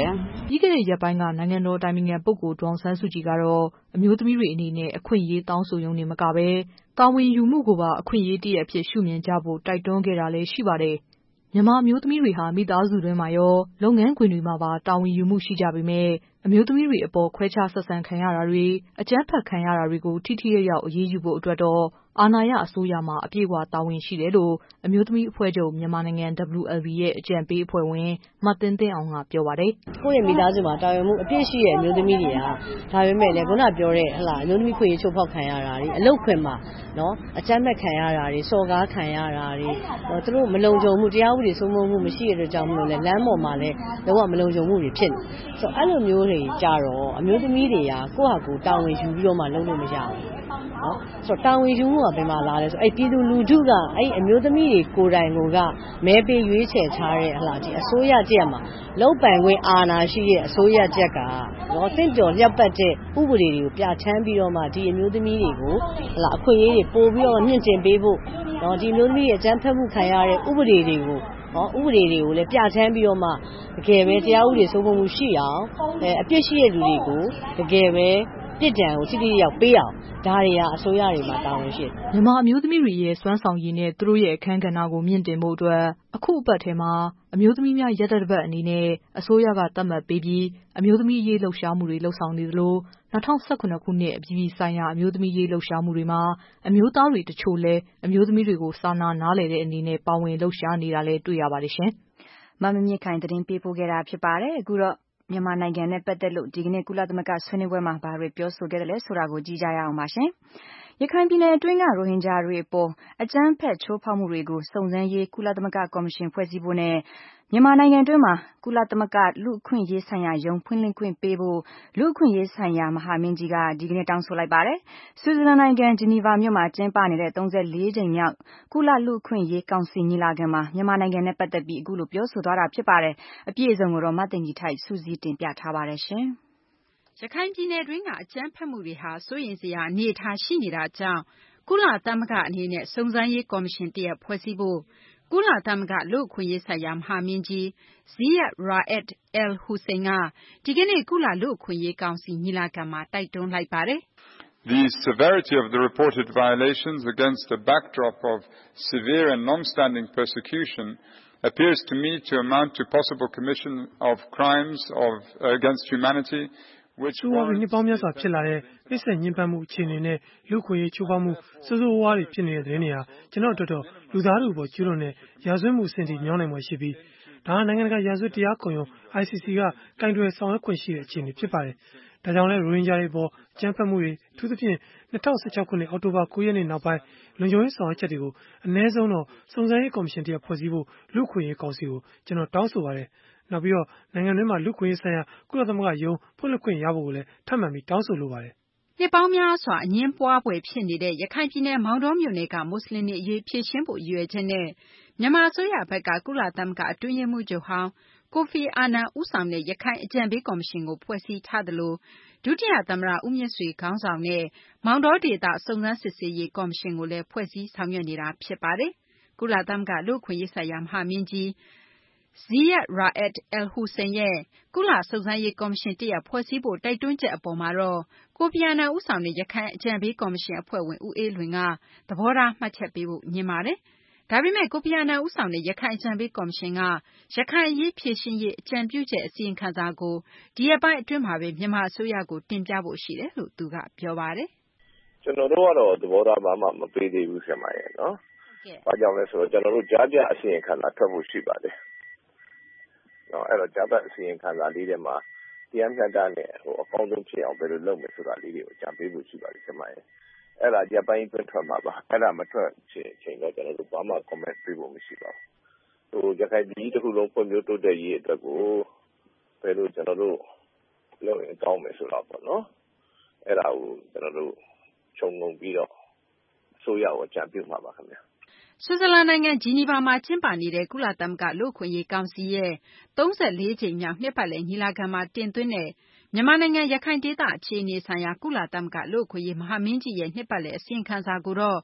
ပြီးခဲ့တဲ့ရက်ပိုင်းကနိုင်ငံတော်အတိုင်ပင်ခံပုဂ္ဂိုလ်ဒေါ်အောင်ဆန်းစုကြည်ကတော့အမျိုးသမီးတွေအနေနဲ့အခွင့်အရေးတောင်းဆိုရုံနဲ့မကဘဲတာဝန်ယူမှုကိုပါအခွင့်အရေးတည်းအဖြစ်ရှုမြင်ကြဖို့တိုက်တွန်းခဲ့တာလည်းရှိပါတယ်။မြန်မာအမျိုးသမီးတွေဟာမိသားစုတွင်းမှာရောလုပ်ငန်းခွင်တွေမှာပါတာဝန်ယူမှုရှိကြပေမဲ့အမျိုးသမီးတွေအပေါ်ခွဲခြားဆက်ဆံခံရတာတွေအကြမ်းဖက်ခံရတာတွေကိုထိထိရောက်ရောက်အရေးယူဖို့အတွက်တော့အာဏာရအစိုးရမှာအပြည့်အဝတာဝန်ရှိတယ်လို့အမျိုးသမီးအဖွဲ့ချုပ်မြန်မာနိုင်ငံ W L B ရဲ့အကြံပေးအဖွဲ့ဝင်မသင်းသင်းအောင်ကပြောပါတယ်။ကိုယ့်ရဲ့မိသားစုမှာတာဝန်မှုအပြည့်ရှိတဲ့အမျိုးသမီးတွေကဒါပေမဲ့လည်းခုနပြောတဲ့ဟလာအမျိုးသမီးခွင့်ရေးချိုးဖောက်ခံရတာတွေအလုပ်ခွင်မှာနော်အကြမ်းဖက်ခံရတာတွေစော်ကားခံရတာတွေသူတို့မလုံခြုံမှုတရားဥပဒေစိုးမိုးမှုမရှိတဲ့အတွက်ကြောင့်မလို့လဲလမ်းပေါ်မှာလည်းလုံးဝမလုံခြုံမှုတွေဖြစ်နေဆိုတော့အဲ့လိုမျိုးတွေကြတော့အမျိုးသမီးတွေကကိုယ့်ဟာကိုယ်တာဝန်ယူပြီးတော့မှလုပ်လို့မရဘူးနော်ဆိုတော့တာဝန်ယူမှုကဘယ်မှာလာလဲဆိုအဲ့ပြည်သူလူထုကအဲ့အမျိုးသမီးတွေကိုယ်တိုင်ကမဲပေးရွေးချယ်ထားတဲ့ဟလာဒီအစိုးရချက်မှာလုံပိုင်ခွင့်အာဏာရှိတဲ့အစိုးရချက်ကနော်တင့်တော်လျက်ပတ်တဲ့ဥပဒေတွေကိုပြဋ္ဌာန်းပြီးတော့မှဒီအမျိုးသမီးတွေကိုဟလာအခွင့်အရေးတွေပို့ပြီးတော့မြင့်တင်ပေးဖို့နော်ဒီအမျိုးသမီးရဲ့အကြမ်းဖက်မှုခံရတဲ့ဥပဒေတွေကိုနော်ဥပဒေတွေကိုလည်းပြဋ္ဌာန်းပြီးတော့မှတကယ်ပဲတရားဥပဒေစိုးမိုးမှုရှိအောင်အဲအပြစ်ရှိတဲ့လူတွေကိုတကယ်ပဲပြစ်ဒဏ်ကိုထိထိရောက်ပေးအောင်ဒါတွေဟာအစိုးရတွေမှာတာဝန်ရှိတယ်။မြန်မာအမျိုးသမီးတွေရဲ့စွမ်းဆောင်ရည်နဲ့သူတို့ရဲ့အခန်းကဏ္ဍကိုမြင့်တင်ဖို့အတွက်အခုအပတ်ထဲမှာအမျိုးသမီးများရက်သက်ပတ်အနေနဲ့အစိုးရကသတ်မှတ်ပေးပြီးအမျိုးသမီးရေးလှုပ်ရှားမှုတွေလှုပ်ဆောင်နေသလို၂၀၁၇ခုနှစ်အပြည်ပြည်ဆိုင်ရာအမျိုးသမီးရေးလှုပ်ရှားမှုတွေမှာအမျိုးသားတွေတချို့လည်းအမျိုးသမီးတွေကိုစာနာနားလည်တဲ့အနေနဲ့ပါဝင်လှုပ်ရှားနေတာလည်းတွေ့ရပါတယ်ရှင်။မမမြင့်ခိုင်သတင်းပေးပို့ခဲ့တာဖြစ်ပါတယ်။အခုတော့မြန်မာနိုင်ငံနဲ့ပတ်သက်လို့ဒီကနေ့ကုလသမဂ္ဂဆွေးနွေးပွဲမှာဘာတွေပြောဆိုခဲ့တယ်လဲဆိုတာကိုကြည့်ကြရအောင်ပါရှင်။ရခိုင်ပြည်နယ်အတွင်းကရိုဟင်ဂျာတွေအပေါ်အကြမ်းဖက်ချိုးဖောက်မှုတွေကိုစုံစမ်းရေးကုလသမဂ္ဂကော်မရှင်ဖွဲ့စည်းဖို့နဲ့မြန်မာနိုင်ငံတွင်းမှာကုလသမဂ္ဂလူ့အခွင့်အရေးဆိုင်ရာရုံးဖွင့်လှစ်ခွင့်ပေးဖို့လူ့အခွင့်အရေးဆိုင်ရာမဟာမင်းကြီးကဒီကနေ့တောင်းဆိုလိုက်ပါတယ်။ဆွစ်ဇာလန်နိုင်ငံဂျနီဗာမြို့မှာကျင်းပနေတဲ့၃၄ကြိမ်မြောက်ကုလလူ့အခွင့်အရေးကောင်စီညီလာခံမှာမြန်မာနိုင်ငံနဲ့ပတ်သက်ပြီးအခုလိုပြောဆိုသွားတာဖြစ်ပါတယ်။အပြည့်အစုံကိုတော့မသိင်ကြီးထိုက်စုစည်းတင်ပြထားပါတယ်ရှင်။ရခိုင်ပြည်နယ်တွင်းကအကြမ်းဖက်မှုတွေဟာစိုးရိမ်စရာအနေအထားရှိနေတာကြောင့်ကုလသမဂ္ဂအနေနဲ့စုံစမ်းရေးကော်မရှင်တရပ်ဖွဲ့စည်းဖို့ကုလသမဂ္ဂလူ့အခွင့်အရေးဆိုင်ရာမဟာမင်းကြီး Zeid Ra'ad Al Hussein ကဒီကနေ့ကုလလူ့အခွင့်အရေးကောင်စီညီလာခံမှာတိုက်တွန်းလိုက်ပါတယ်။ The severity of the reported violations against a backdrop of severe and long-standing persecution appears to me to amount to possible commission of crimes of uh, against humanity which ဆိုးဝါးပြီးနှစ်ပေါင်းများစွာဖြစ်လာတဲ့နှိမ့်ဆက်ညှဉ်းပန်းမှုအခြေအနေနဲ့လူ့ခွင့်ရေးချိုးဖောက်မှုစိုးစိုးဝါးတွေဖြစ်နေတဲ့သတင်းတွေဟာကျွန်တော်တို့တော့လူသားတို့ပေါ်ကျူးလွန်တဲ့ရာဇဝတ်မှုအဆင့်ထိမြောင်းနိုင်မှာရှိပြီးဒါဟာနိုင်ငံတကာရာဇဝတ်တရားခုံရုံး I C C ကကင်တွယ်ဆောင်ရွက်ခွင့်ရှိတဲ့အခြေအနေဖြစ်ပါတယ်။ဒါကြောင့်လဲရိုဟင်ဂျာတွေပေါ်အကြမ်းဖက်မှုတွေအထူးသဖြင့်၂၀၁၆ခုနှစ်အောက်တိုဘာ၉ရက်နေ့နောက်ပိုင်းလုံခြုံရေးဆောင်ရွက်ချက်တွေကိုအနည်းဆုံးတော့စုံစမ်းရေးကော်မရှင်တရပ်ဖွဲ့စည်းဖို့လူ့ခွင့်ရေးကောင်စီကိုကျွန်တော်တောင်းဆိုပါတယ်။နောက်ပြီးတော့နိုင်ငံတွင်းမှာလူ့ခွင့်ရေးဆိုင်ရာကုလသမဂ္ဂရုံးဖွင့်လှစ်ခွင့်ရဖို့ကိုလည်းထပ်မံပြီးတောင်းဆိုလိုပါတယ်။နှစ်ပေါင်းများစွာအငြင်းပွားဖွယ်ဖြစ်နေတဲ့ရခိုင်ပြည်နယ်မောင်တောမြို့နယ်ကမွတ်စလင်တွေအရေးဖြေရှင်းဖို့ရည်ရွယ်ချက်နဲ့မြန်မာအစိုးရဘက်ကကုလသမဂ္ဂအတွင်းရေးမှူးချုပ်ဟောင်းကိုဖီအာနန်ဦးဆောင်တဲ့ရခိုင်အကြံပေးကော်မရှင်ကိုဖွဲ့စည်းထားသလိုဒုတိယသမ္မတဦးမြင့်ဆွေခေါင်းဆောင်တဲ့မောင်တောဒေသစုံစမ်းစစ်ဆေးရေးကော်မရှင်ကိုလည်းဖွဲ့စည်းဆောင်ရွက်နေတာဖြစ်ပါတယ်။ကုလသမဂ္ဂလူ့အခွင့်အရေးဆိုင်ရာမဟာမင်းကြီး Zeid Ra'ad Al Hussein ရဲ့ကုလစုံစမ်းရေးကော်မရှင်တရပ်ဖွဲ့စည်းဖို့တိုက်တွန်းချက်အပေါ်မှာတော့ကိုဖီအာနန်ဦးဆောင်တဲ့ရခိုင်အကြံပေးကော်မရှင်အဖွဲ့ဝင်ဦးအေးလွင်ကသဘောထားမှတ်ချက်ပေးဖို့ညင်ပါတယ်။ဒါပေမဲ့ကိုဖီအာနန်ဦးဆောင်တဲ့ရခိုင်အကြံပေးကော်မရှင်ကရခိုင်အရေးဖြေရှင်းရေးအကြံပြုချက်အစီရင်ခံစာကိုဒီရက်ပိုင်းအတွင်းမှာပဲမြန်မာအစိုးရကိုတင်ပြဖို့ရှိတယ်လို့သူကပြောပါတယ်။ကျွန်တော်တို့ကတော့သဘောထားဘာမှမပေးသေးဘူးဆရာမရဲ့နော်။ဘာကြောင့်လဲဆိုတော့ကျွန်တော်တို့ကြားပြအစီရင်ခံစာထွက်ဖို့ရှိပါတယ်။နော်အဲ့တော့ကြားပြအစီရင်ခံစာလေးထဲမှာတရားမျှတတဲ့ဟိုအကောင်းဆုံးဖြစ်အောင်ဘယ်လိုလုပ်မလဲဆိုတာလေးတွေကိုကြံပေးဖို့ရှိပါတယ်ဆရာမရဲ့။အဲ့ဒါရပ်ပိုင်းအတွင်းထွက်မှာပါ။အဲ့ဒါမထွက်ချင်ချိန်တော့ကျွန်တော်တို့ဘာမှ comment ပေးဖို့မရှိပါဘူး။ဟိုရခိုင်ပြည်တစ်ခုလုံးဖွံ့ဖြိုးတိုးတက်ရေးအတွက်ကိုဘယ်လိုကျွန်တော်တို့လုပ်ရင်ကောင်းမယ်ဆိုတော့ပေါ့နော်။အဲ့ဒါကိုကျွန်တော်တို့ခြုံငုံပြီးတော့အစိုးရကိုကြံပြုမှာပါခင်ဗျာ။ဆွစ်ဇာလန်နိုင်ငံဂျီနီဗာမှာကျင်းပနေတဲ့ကုလသမဂ္ဂလူ့အခွင့်အရေးကောင်စီရဲ့၃၄ကြိမ်မြောက်နှစ်ပတ်လည်ညီလာခံမှာတင်သွင်းတဲ့မြန်မာနိုင်ငံရခိုင်ဒေသအခြေအနေဆိုင်ရာကုလသမဂ္ဂလူ့အခွင့်အရေးမဟာမင်းကြီးရဲ့နှစ်ပတ်လည်အစီရင်ခံစာကိုတော့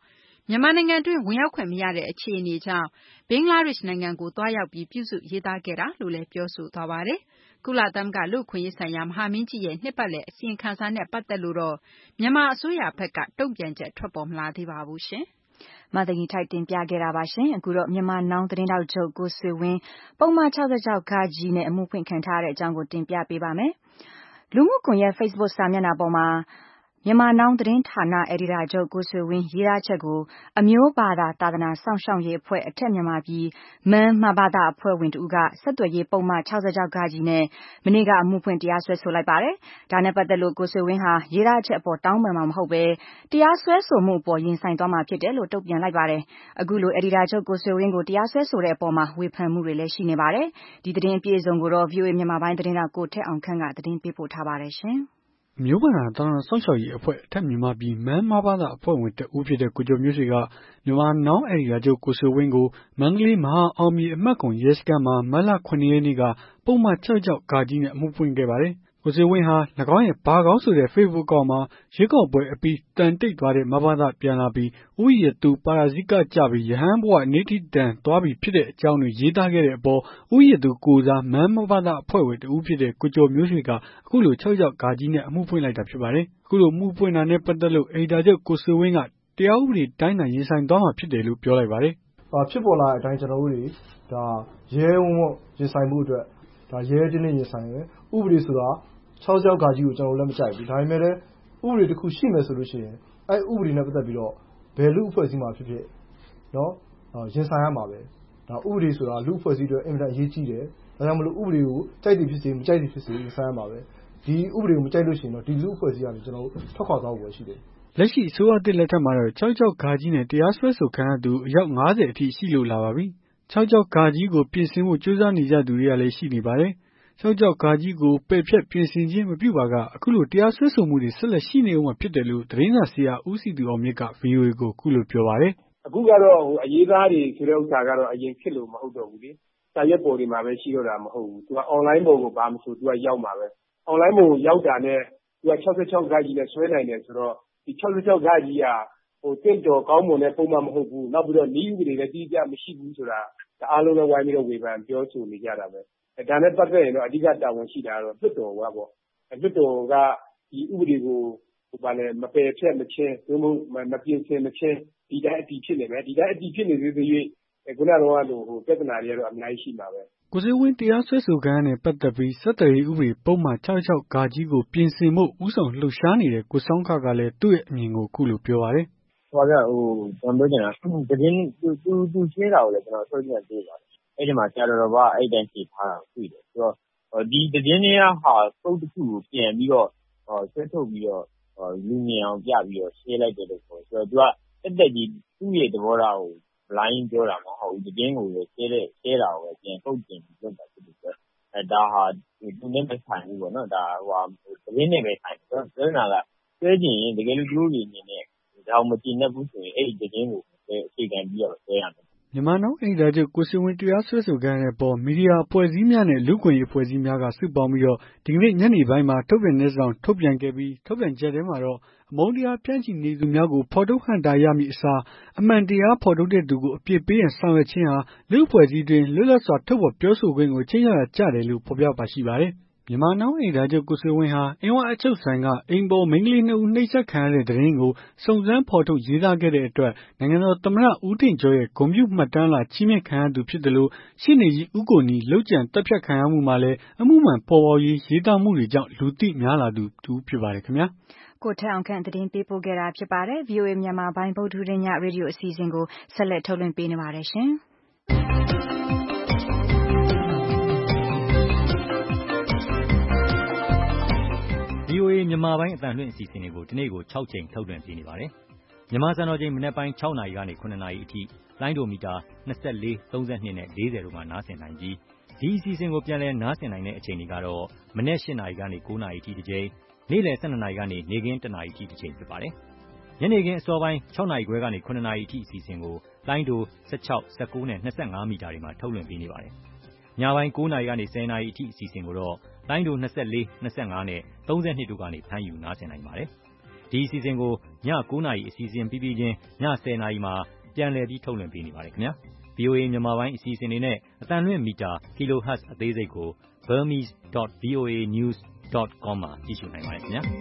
မြန်မာနိုင်ငံတွင်းဝင်ရောက်ခွင့်မရတဲ့အခြေအနေကြောင့်ဘင်္ဂလားဒေ့ရှ်နိုင်ငံကိုသွားရောက်ပြီးပြုစုရေးသားခဲ့တာလို့လည်းပြောဆိုသွားပါတယ်။ကုလသမဂ္ဂလူ့အခွင့်အရေးဆိုင်ရာမဟာမင်းကြီးရဲ့နှစ်ပတ်လည်အစီရင်ခံစာနဲ့ပတ်သက်လို့တော့မြန်မာအစိုးရဘက်ကတုံ့ပြန်ချက်ထွက်ပေါ်မလာသေးပါဘူးရှင်။မသိင်္ဂီထိုက်တင်ပြခဲ့တာပါရှင်။အခုတော့မြန်မာနောင်သတင်းတောက်ချုပ်ကိုဆွေဝင်းပုံမှန်၆၆ခကြီးနဲ့အမှုဖွင့်ခံထားရတဲ့အကြောင်းကိုတင်ပြပေးပါမယ်။လူမှုကွန်ရက် Facebook စာမျက်နှာပေါ်မှာမြန်မာနောင်သတင်းဌာနအယ်ဒီတာချုပ်ကိုဆွေဝင်းရေးသားချက်ကိုအမျိုးဘာသာသာသနာစောင့်ရှောက်ရေးအဖွဲ့အထက်မြန်မာပြည်မန်းမဘာသာအဖွဲ့ဝင်တူကဆက်သွယ်ရေးပုံမှန်၆၆ခကြီးနဲ့မနေ့ကအမှုဖွင့်တရားစွဲဆိုလိုက်ပါတယ်။ဒါနဲ့ပတ်သက်လို့ကိုဆွေဝင်းဟာရေးသားချက်အပေါ်တောင်းပန်မှာမဟုတ်ပဲတရားစွဲဆိုမှုအပေါ်ရင်ဆိုင်သွားမှာဖြစ်တယ်လို့တုံ့ပြန်လိုက်ပါတယ်။အခုလိုအယ်ဒီတာချုပ်ကိုဆွေဝင်းကိုတရားစွဲဆိုတဲ့အပေါ်မှာဝေဖန်မှုတွေလည်းရှိနေပါတယ်။ဒီသတင်းအပြည့်အစုံကိုတော့ ဗွီအိုအေ မြန်မာပိုင်းသတင်းထောက်ကိုထက်အောင်ခန့်ကသတင်းပေးပို့ထားပါတယ်ရှင်။မျိုးဘာသာသာသနာစောင့်ရှောက်ရေးအဖွဲ့အထက်မြန်မာပြည်မန်းမဘာသာအဖွဲ့ဝင်တဦးဖြစ်တဲ့ကိုကျော်မျိုးဆွေကမြန်မာနောင်အယ်ဒီတာချုပ်ကိုဆွေဝင်းကိုမန္တလေးမဟာအောင်မြေအမှတ်ကုန်ရဲစခန်းမှာမတ်လခုနှစ်ရက်နေ့ကပုံမှန်၆၆ခကြီးနဲ့အမှုဖွင့်ခဲ့ပါတယ်။ကိုဆွေဝင်းဟာ၎င်းရဲ့ဘာကောင်းဆိုတဲ့ Facebook အကောင့်မှာရွေးကောက်ပွဲအပြီးတန်တိတ်သွားတဲ့မဘာသာပြန်လာပြီးဥယျာဉ်သူပါရာဇိကကြပြီးယဟန်ဘဝနေတိတန်သွားပြီးဖြစ်တဲ့အကြောင်းတွေရေးသားခဲ့တဲ့အပေါ်ဥယျာဉ်သူကိုစားမန်းမဘာသာအဖွဲ့ဝင်တဦးဖြစ်တဲ့ကိုကျော်မျိုးဆွေကအခုလို၆၆ခကြီးနဲ့အမှုဖွင့်လိုက်တာဖြစ်ပါတယ်။အခုလိုမှုဖွင့်တာနဲ့ပတ်သက်လို့အယ်ဒီတာချုပ်ကိုဆွေဝင်းကတရားဥပဒေတိုင်းနိုင်ရင်ဆိုင်သွားမှာဖြစ်တယ်လို့ပြောလိုက်ပါတယ်။အာဖြစ်ပေါ်လာတဲ့အတိုင်းကျွန်တော်တို့တွေဒါရဲဝံ့ဝံ့ရင်ဆိုင်မှုအတွက်ဒါရဲတင်းတင်းရင်ဆိုင်ရယ်ဥပဒေဆိုတာ၆၆ခကြီးကိုကျွန်တော်လက်မကြိုက်ဘူးဒါပေမဲ့လည်းဥပဒေတစ်ခုရှိမယ်ဆိုလို့ရှိရင်အဲ့ဥပဒေနဲ့ပတ်သက်ပြီးတော့ဘယ်လူအဖွဲ့အစည်းမှာဖြစ်ဖြစ်နော်ရင်ဆိုင်ရမှာပဲဒါဥပဒေဆိုတာလူအဖွဲ့အစည်းတွေအင်မတန်အရေးကြီးတယ်ဒါကြောင့်မလို့ဥပဒေကိုကြိုက်တယ်ဖြစ်စေမကြိုက်တယ်ဖြစ်စေရင်ဆိုင်ရမှာပဲဒီဥပဒေကိုမကြိုက်လို့ရှိရင်တော့ဒီလူအဖွဲ့အစည်းကနေကျွန်တော်တို့ထွက်ခွာသွားဖို့ရှိတယ်လက်ရှိအစိုးရတစ်လက်ထက်မှာတော့၆၆ခကြီးနဲ့တရားစွဲဆိုခံရသူအယောက်၅၀အထိရှိလို့လာပါပြီ။၆၆ခကြီးကိုပြင်ဆင်ဖို့ကြိုးစားနေကြသူတွေကလည်းရှိနေပါတယ်။၆၆ခကြီးကိုပယ်ဖျက်ပြင်ဆင်ခြင်းမပြုပါကအခုလိုတရားစွဲဆိုမှုတွေဆက်လက်ရှိနေဦးမှာဖြစ်တယ်လို့သတင်းစာဆရာဦးစီသူအောင်မြင့်က ဗွီအိုအေ ကိုခုလိုပြောပါတယ်။အခုကတော့ဟိုအရေးသားတွေဆိုတဲ့ဥစ္စာကတော့အရင်ဖြစ်လို့မဟုတ်တော့ဘူးလေ။စာရွက်ပေါ်တွေမှာပဲရှိတော့တာမဟုတ်ဘူး။သူက online ပေါ်ကိုဘာမှမဆိုသူကရောက်မှာပဲ။ online ပေါ်ကိုရောက်တာနဲ့သူက၆၆ခကြီးနဲ့ဆွဲနိုင်တယ်ဆိုတော့ဒီ၆၆ခကြီးကဟိုတင့်တော်ကောင်းမွန်တဲ့ပုံမှန်မဟုတ်ဘူး။နောက်ပြီးတော့နည်းဥပဒေလည်းတိကျမရှိဘူးဆိုတာအားလုံးလည်းဝိုင်းပြီးတော့ဝေဖန်ပြောဆိုနေကြတာပဲ။ဒါနဲ့ပတ်သက်ရင်တော့အဓိကတာဝန်ရှိတာကတော့လွှတ်တော်ကပေါ့။လွှတ်တော်ကဒီဥပဒေကိုဟိုဗာလဲမပယ်ဖျက်မချင်းဘယ်လိုမပြင်ဆင်မချင်းဒီတိုင်းအတည်ဖြစ်နေမယ်ဒီတိုင်းအတည်ဖြစ်နေသေးသေး၍ခုနကတော့ဟိုပြဿနာတွေကတော့အများကြီးရှိမှာပဲကိုစေဝင်းတရားစွဲဆိုခံရတဲ့ပတ်သက်ပြီးဆက်သွယ်ရေးဥပဒေပုံမှန်၆၆ခကြီးကိုပြင်ဆင်ဖို့ဥဆောင်လှုပ်ရှားနေတဲ့ကိုစောင်းခကလည်းသူ့ရဲ့အမြင်ကိုခုလိုပြောပါတယ်ဟိုကဟိုကျွန်တော်ပြောချင်တာသတင်းသူသူသူရှင်းတာကိုလည်းကျွန်တော်ဆွေးနွေးတွေ့ပါတယ်အဲ့ဒီမှာဆရာတော်ကအဲ့တိုင်းဖြေထားတာတွေ့တယ်ဆိုတော့ဒီသတင်းတွေကဟာပုတ်တစ်ခုကိုပြန်ပြီးတော့ဆွဲထုတ်ပြီးတော့လူမြင်အောင်ပြပြီးတော့ရှင်းလိုက်တယ်လို့ဆိုတော့သူကတက်တက်ကြီးသူ့ရဲ့သဘောထားကို line ပြောတာမဟုတ်ဘူးသတင်းကိုလည်းရှင်းတဲ့ရှင်းတာကိုလည်းပြန်ပုတ်တင်ပြီးလုပ်တာဖြစ်တယ်အဲဒါဟာသူနဲ့မဆိုင်ဘူးပေါ့နော်ဒါဟိုသတင်းနဲ့ပဲဆိုင်တယ်ပြောနေတာကဆွဲကျင်ရင်တကယ်လို့သူတို့တွေအနေနဲ့ဒါမှမကျင်တတ်ဘူးဆိုရင်အဲ့ဒီသတင်းကိုအခြေခံပြီးတော့ဆွဲရမယ်မြန်မာနောက်အင်တာချုပ်ကိုစင်ဝင်တရားစွဲဆိုခံတဲ့ပေါ်မီဒီယာအဖွဲ့အစည်းများနဲ့လူ့ခွင့်ရေးအဖွဲ့အစည်းများကစုပေါင်းပြီးတော့ဒီကနေ့ညနေပိုင်းမှာထုတ်ပြန်တဲ့ဆောင်ထုတ်ပြန်ခဲ့ပြီးထုတ်ပြန်ချက်ထဲမှာတော့အမုန်းတရားပြန့်ချီနေသူများကိုဖော်ထုတ်ဟန့်တာရမည့်အစားအမှန်တရားဖော်ထုတ်တဲ့သူကိုအပြစ်ပေးရန်ဆောင်ရွက်ခြင်းဟာလူ့အဖွဲ့အစည်းတွင်လွတ်လပ်စွာထုတ်ဖော်ပြောဆိုခွင့်ကိုချိန်ရကြတယ်လို့ဖော်ပြပါရှိပါတယ်မြန်မာနောက်အင်တာချုပ်ကိုဆွေဝင်းဟာအင်းဝအချုပ်ဆိုင်ကအိမ်ပေါ်မိန်းကလေးနှစ်ဦးနှိပ်စက်ခံရတဲ့တဲ့ရင်ကိုစုံစမ်းဖော်ထုတ်ရေးသားခဲ့တဲ့အတွက်နိုင်ငံတော်သမ္မတဦးထင်ကျော်ရဲ့ဂုဏ်ပြုမှတ်တမ်းလာချီးမြှင့်ခံရသူဖြစ်တယ်လို့ရှင်းနေကြီးဦးကိုနီလောက်ကျန်တပ်ဖြတ်ခံရမှုမှာလည်းအမှုမှန်ပေါ်ပေါ်ရေးရေးသားမှုတွေကြောင့်လူသိများလာသူတူဖြစ်ပါတယ်ခင်ဗျာကိုထက်အောင်ခန့်သတင်းပေးပို့ခဲ့တာဖြစ်ပါတယ် ဗွီအိုအေ မြန်မာပိုင်းဗုဒ္ဓဟူးညရေဒီယိုအစီအစဉ်ကိုဆက်လက်ထုတ်လွှင့်ပေးနေပါတယ်ရှင်ဗွီအိုအေမြန်မာပိုင်းအသံလွှင့်အစီအစဉ်တွေကိုဒီနေ့ကို၆ချိန်ထုတ်လွှင့်ပေးနေပါတယ်။မြန်မာစံတော်ချိန်မနက်ပိုင်း၆နာရီကနေ၇နာရီအထိလိုင်းဒိုမီတာ၂၄ ၃၂နဲ့၄၀တို့မှာနားဆင်နိုင်ပြီးဒီအစီအစဉ်ကိုပြန်လည်နားဆင်နိုင်တဲ့အချိန်တွေကတော့မနက်၈နာရီကနေ၉နာရီအထိတစ်ချိန်နေ့လယ်၁၂နာရီကနေနေ့ခင်း၁နာရီအထိတစ်ချိန်ဖြစ်ပါတယ်။ညနေခင်းအစောပိုင်း၆နာရီခွဲကနေ၇နာရီအထိအစီအစဉ်ကိုလိုင်းဒို၁၆ ၁၉နဲ့၂၅မီတာတွေမှာထုတ်လွှင့်ပေးနေပါတယ်။ညပိုင်း၉နာရီကနေ၁၀နာရီအထိအစီအစဉ်ကိုတော့လိုင်းဒို၂၄ ၂၅နဲ့၃၂တို့ကနေဖမ်းယူနားဆင်နိုင်ပါတယ်။ဒီအစီအစဉ်ကိုည၉နာရီအစီအစဉ်ပြီးပြီးချင်းည၁၀နာရီမှာပြန်လည်ပြီးထုတ်လွှင့်ပေးနေပါတယ်ခင်ဗျာ။ ဗွီအိုအေ မြန်မာပိုင်းအစီအစဉ်တွေနဲ့အသံလွှင့်မီတာ kilohertz အသေးစိတ်ကို burmese dot voa news dot com မှာကြည့်ရှုနိုင်ပါတယ်ခင်ဗျာ။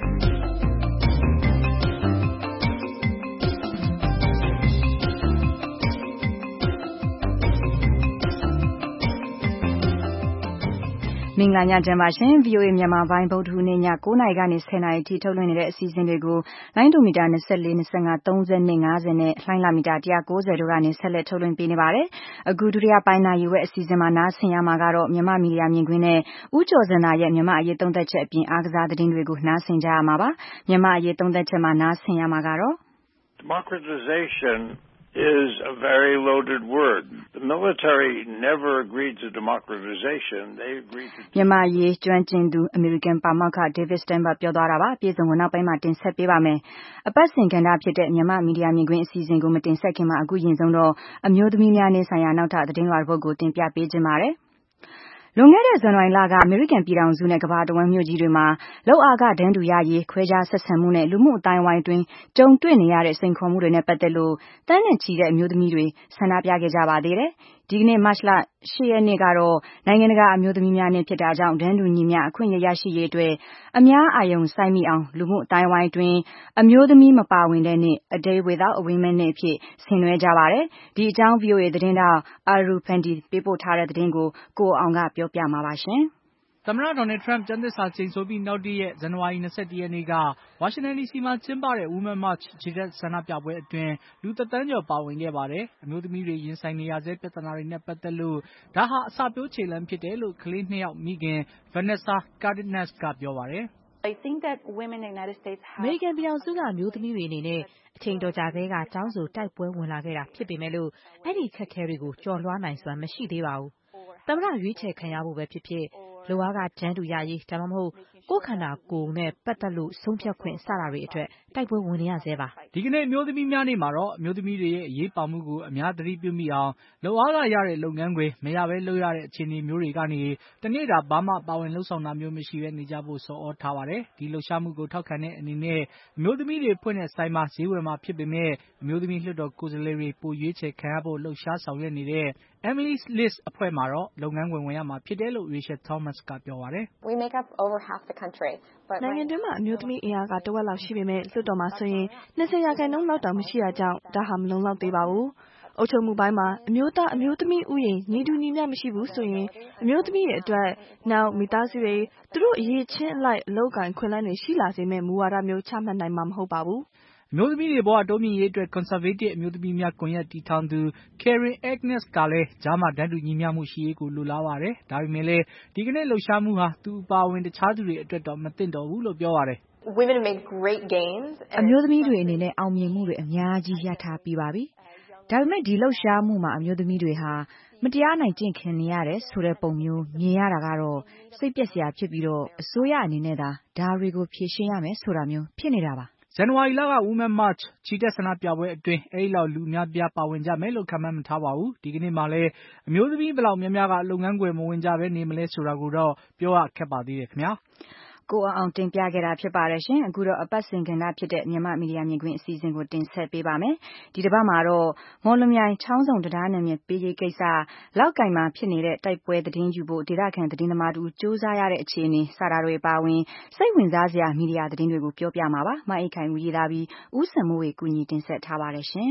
မင်္ဂလာညချမ်းပါရှင် ဗွီအိုအေ မြန်မာပိုင်းဗုဒ္ဓဟူးနေ့ည၉နာရီကနေ၁၀နာရီထိထုတ်လွှင့်နေတဲ့အစီအစဉ်တွေကိုလိုင်းဒိုမီတာ၂၄ ၂၅ ၃၂ ၅၀နဲ့လှိုင်းလာမီတာ၁၉၀တို့ကနေဆက်လက်ထုတ်လွှင့်ပေးနေပါတယ်။အခုဒုတိယပိုင်းနာရီဝက်အစီအစဉ်မှာနားဆင်ရမှာကတော့မြန်မာမီဒီယာမြင်ကွင်းနဲ့ဦးကျော်ဇံသာရဲ့မြန်မာအရေးသုံးသပ်ချက်အပြင်အားကစားသတင်းတွေကိုနားဆင်ကြရမှာပါ။မြန်မာအရေးသုံးသပ်ချက်မှာနားဆင်ရမှာကတော့ Democratization is a very loaded word. The military never agreed to democratization. They agreed to မြန်မာရေးကျွမ်းကျင်သူအမေရိကန်ပါမောက္ခ David Steinberg ပြောသွားတာပါပြည်စုံကိုနောက်ပိုင်းမှာတင်ဆက်ပေးပါမယ်။အပတ်စဉ်ကဏ္ဍဖြစ်တဲ့မြန်မာမီဒီယာမြင်ကွင်းအစီအစဉ်ကိုမတင်ဆက်ခင်မှာအခုရင်ဆုံးတော့အမျိုးသမီးများနေ့ဆိုင်ရာနောက်ထပ်သတင်းလွှာတစ်ပုဒ်ကိုတင်ပြပေးခြင်းပါတယ်။လွန်ခဲ့တဲ့ဇန်နဝါရီလကအမေရိကန်ပြည်ထောင်စုနဲ့ကမ္ဘာတဝန်းမြို့ကြီးတွေမှာလုပ်အားခတန်းတူရရေးခွဲခြားဆက်ဆံမှုနဲ့လူမှုအတိုင်းအဝိုင်းတွင်ကြုံတွေ့နေရတဲ့စိန်ခေါ်မှုတွေနဲ့ပတ်သက်လို့တန်းနဲ့ချီတဲ့အမျိုးသမီးတွေဆန္ဒပြခဲ့ကြပါသေးတယ်။ဒီကနေ့မတ်လ၈ရက်နေ့ကတော့နိုင်ငံတကာအမျိုးသမီးများနေ့ဖြစ်တာကြောင့်တန်းတူညီမျှအခွင့်အရေးရရှိရေးအတွက်အများအာရုံစိုက်မိအောင်လူမှုအတိုင်းအဝိုင်းတွင်အမျိုးသမီးမပါဝင်တဲ့နေ့ A Day Without a Women နေ့အဖြစ်ဆင်နွှဲကြပါတယ်။ဒီအကြောင်း ဗွီအိုအေသတင်းထောက် Aru Pandi ပေးပို့ထားတဲ့သတင်းကိုကိုအောင်ကပြောပြမှာပါရှင်။သမ္မတဒေါ်နယ်ထရမ့်ကျမ်းသစ္စာကျိန်ဆိုပြီးနောက်တရက်ဇန်နဝါရီ၂၁ရက်နေ့ကဝါရှင်တန်ဒီစီမှာကျင်းပတဲ့ Women March ချီတက်ဆန္ဒပြပွဲအတွင်းလူတသန်းကျော်ပါဝင်ခဲ့ပါတယ်။အမျိုးသမီးတွေရင်ဆိုင်နေရဆဲပြဿနာတွေနဲ့ပတ်သက်လို့ဒါဟာအစပျိုးခြေလှမ်းဖြစ်တယ်လို့ကလေးနှစ်ယောက်မိခင် Vanessa Cardenas ကပြောပါတယ်။ I think that women in the United States have အမေရိကန်ပြည်ထောင်စုကအမျိုးသမီးတွေအနေနဲ့အချိန်တော်ကြာသေးကကျောင်းဆိုတိုက်ပွဲဝင်လာခဲ့တာဖြစ်ပေမဲ့လို့အဲ့ဒီခက်ခဲတွေကိုကျော်လွှားနိုင်စွမ်းမရှိသေးပါဘူး။သမ္မတရွေးချယ်ခံရဖို့ပဲဖြစ်ဖြစ်လိုအားကတန်းတူရရေးဒါမှမဟုတ်ကိုယ်ခန္ဓာကိုယ်နဲ့ပတ်သက်လို့ဆုံးဖြတ်ခွင့်စတာတွေအတွက်တိုက်ပွဲဝင်နေရဆဲပါ။ဒီကနေ့အမျိုးသမီးများနေ့မှာတော့အမျိုးသမီးတွေရဲ့အရေးပါမှုကိုအများသတိပြုမိအောင်လုပ်အားကရတဲ့လုပ်ငန်းတွေမရဘဲလုပ်ရတဲ့အခြေအနေမျိုးတွေကနေတနေ့တာဘာမှပါဝင်လှုပ်ဆောင်တာမျိုးမရှိဘဲနေကြဖို့ဆော်ဩထားပါတယ်။ဒီလှုပ်ရှားမှုကိုထောက်ခံတဲ့အနေနဲ့အမျိုးသမီးတွေဖွင့်တဲ့ဆိုင်မှာဈေးဝယ်မှာဖြစ်ပေမဲ့အမျိုးသမီးလွှတ်တော်ကိုယ်စားလှယ်တွေပိုရွေးချယ်ခံရဖို့လှုပ်ရှားဆောင်ရွက်နေတဲ့ Emily's List အဖွဲ့မှာတော့လုပ်ငန်းခွင်ဝင်ရမှာဖြစ်တယ်လို့ Rachel Thomas ကပြောပါတယ်။ We make up over half the country. နိုင်ငံတွင်းမှာအမျိုးသမီးအင်အားကတဝက်လောက်ရှိပေမဲ့လွှတ်တော်မှာဆိုရင်၂၀ရာခိုင်နှုန်းလောက်တောင်မရှိတာကြောင့်ဒါဟာမလုံလောက်သေးပါဘူး။အုပ်ချုပ်မှုပိုင်းမှာအမျိုးသားအမျိုးသမီးဥယျာဉ်ညီတူညီမျှမရှိဘူးဆိုရင်အမျိုးသမီးတွေအတွက်နောက်မိသားစုတွေသူတို့အရေးချင်းအလိုက်အလုပ်ကိုင်ခွင့်လန်းတွေရှိလာစေမဲ့မူဝါဒမျိုးချမှတ်နိုင်မှာမဟုတ်ပါဘူး။အမျိုးသမီးတွေဘဝတိုးမြင့်ရေးအတွက် Conservative အမျိုးသမီးများကွန်ရက်တည်ထောင်သူ Karen Agnes ကလည်းကြားမှာတန်းတူညီမျှမှုရှိရေးကိုလိုလားပါတယ်။ဒါပေမဲ့လည်းဒီကနေ့လှုပ်ရှားမှုဟာသူအပါအဝင်တခြားသူတွေအတွက်တော့မသင့်တော်ဘူးလို့ပြောပါတယ်။ Women made great gains. အမျိုးသမီးတွေအနေနဲ့အောင်မြင်မှုတွေအများကြီးရထားပြီးပါပြီ။ဒါပေမဲ့ဒီလှုပ်ရှားမှုမှာအမျိုးသမီးတွေဟာမတရားနိုင်ကျင့်ခံနေရတယ်ဆိုတဲ့ပုံမျိုးမြင်ရတာကတော့စိတ်ပျက်စရာဖြစ်ပြီးတော့အစိုးရအနေနဲ့သာဒါတွေကိုဖြေရှင်းရမယ်ဆိုတာမျိုးဖြစ်နေတာပါ။ဇန်နဝါရီလက Women March ချီတက်ဆန္ဒပြပွဲအတွင်းအဲဒီလောက်လူအများပြားပါဝင်ကြမယ်လို့ခန့်မှန်းမထားပါဘူး။ဒီကနေ့မှလည်းအမျိုးသမီးဘယ်လောက်များများကလုပ်ငန်းခွင်မဝင်ကြဘဲနေမလဲဆိုတာကိုတော့ပြောရခက်ပါသေးတယ်ခင်ဗျာ။ကိုအောင်တင်ပြခဲ့တာဖြစ်ပါတယ်ရှင်အခုတော့အပတ်စဉ်ကဏ္ဍဖြစ်တဲ့မြန်မာမီဒီယာမြင်ကွင်းအစီအစဉ်ကိုတင်ဆက်ပေးပါမယ်ဒီတစ်ပတ်မှာတော့မော်လမြိုင်ချောင်းဆောင်တရားနယ်မြေပေးရေးကိစ္စလောက်ကင်မှာဖြစ်နေတဲ့တိုက်ပွဲသတင်းယူဖို့ဒေသခံသတင်းသမားတို့စူးစမ်းရတဲ့အခြေအနေစတာတွေပါဝင်စိတ်ဝင်စားစရာမီဒီယာသတင်းတွေကိုပြောပြမှာပါမအိတ်ခိုင်ဦးရေးသားပြီးဦးစံမိုးဝေကူညီတင်ဆက်ထားပါတယ်ရှင်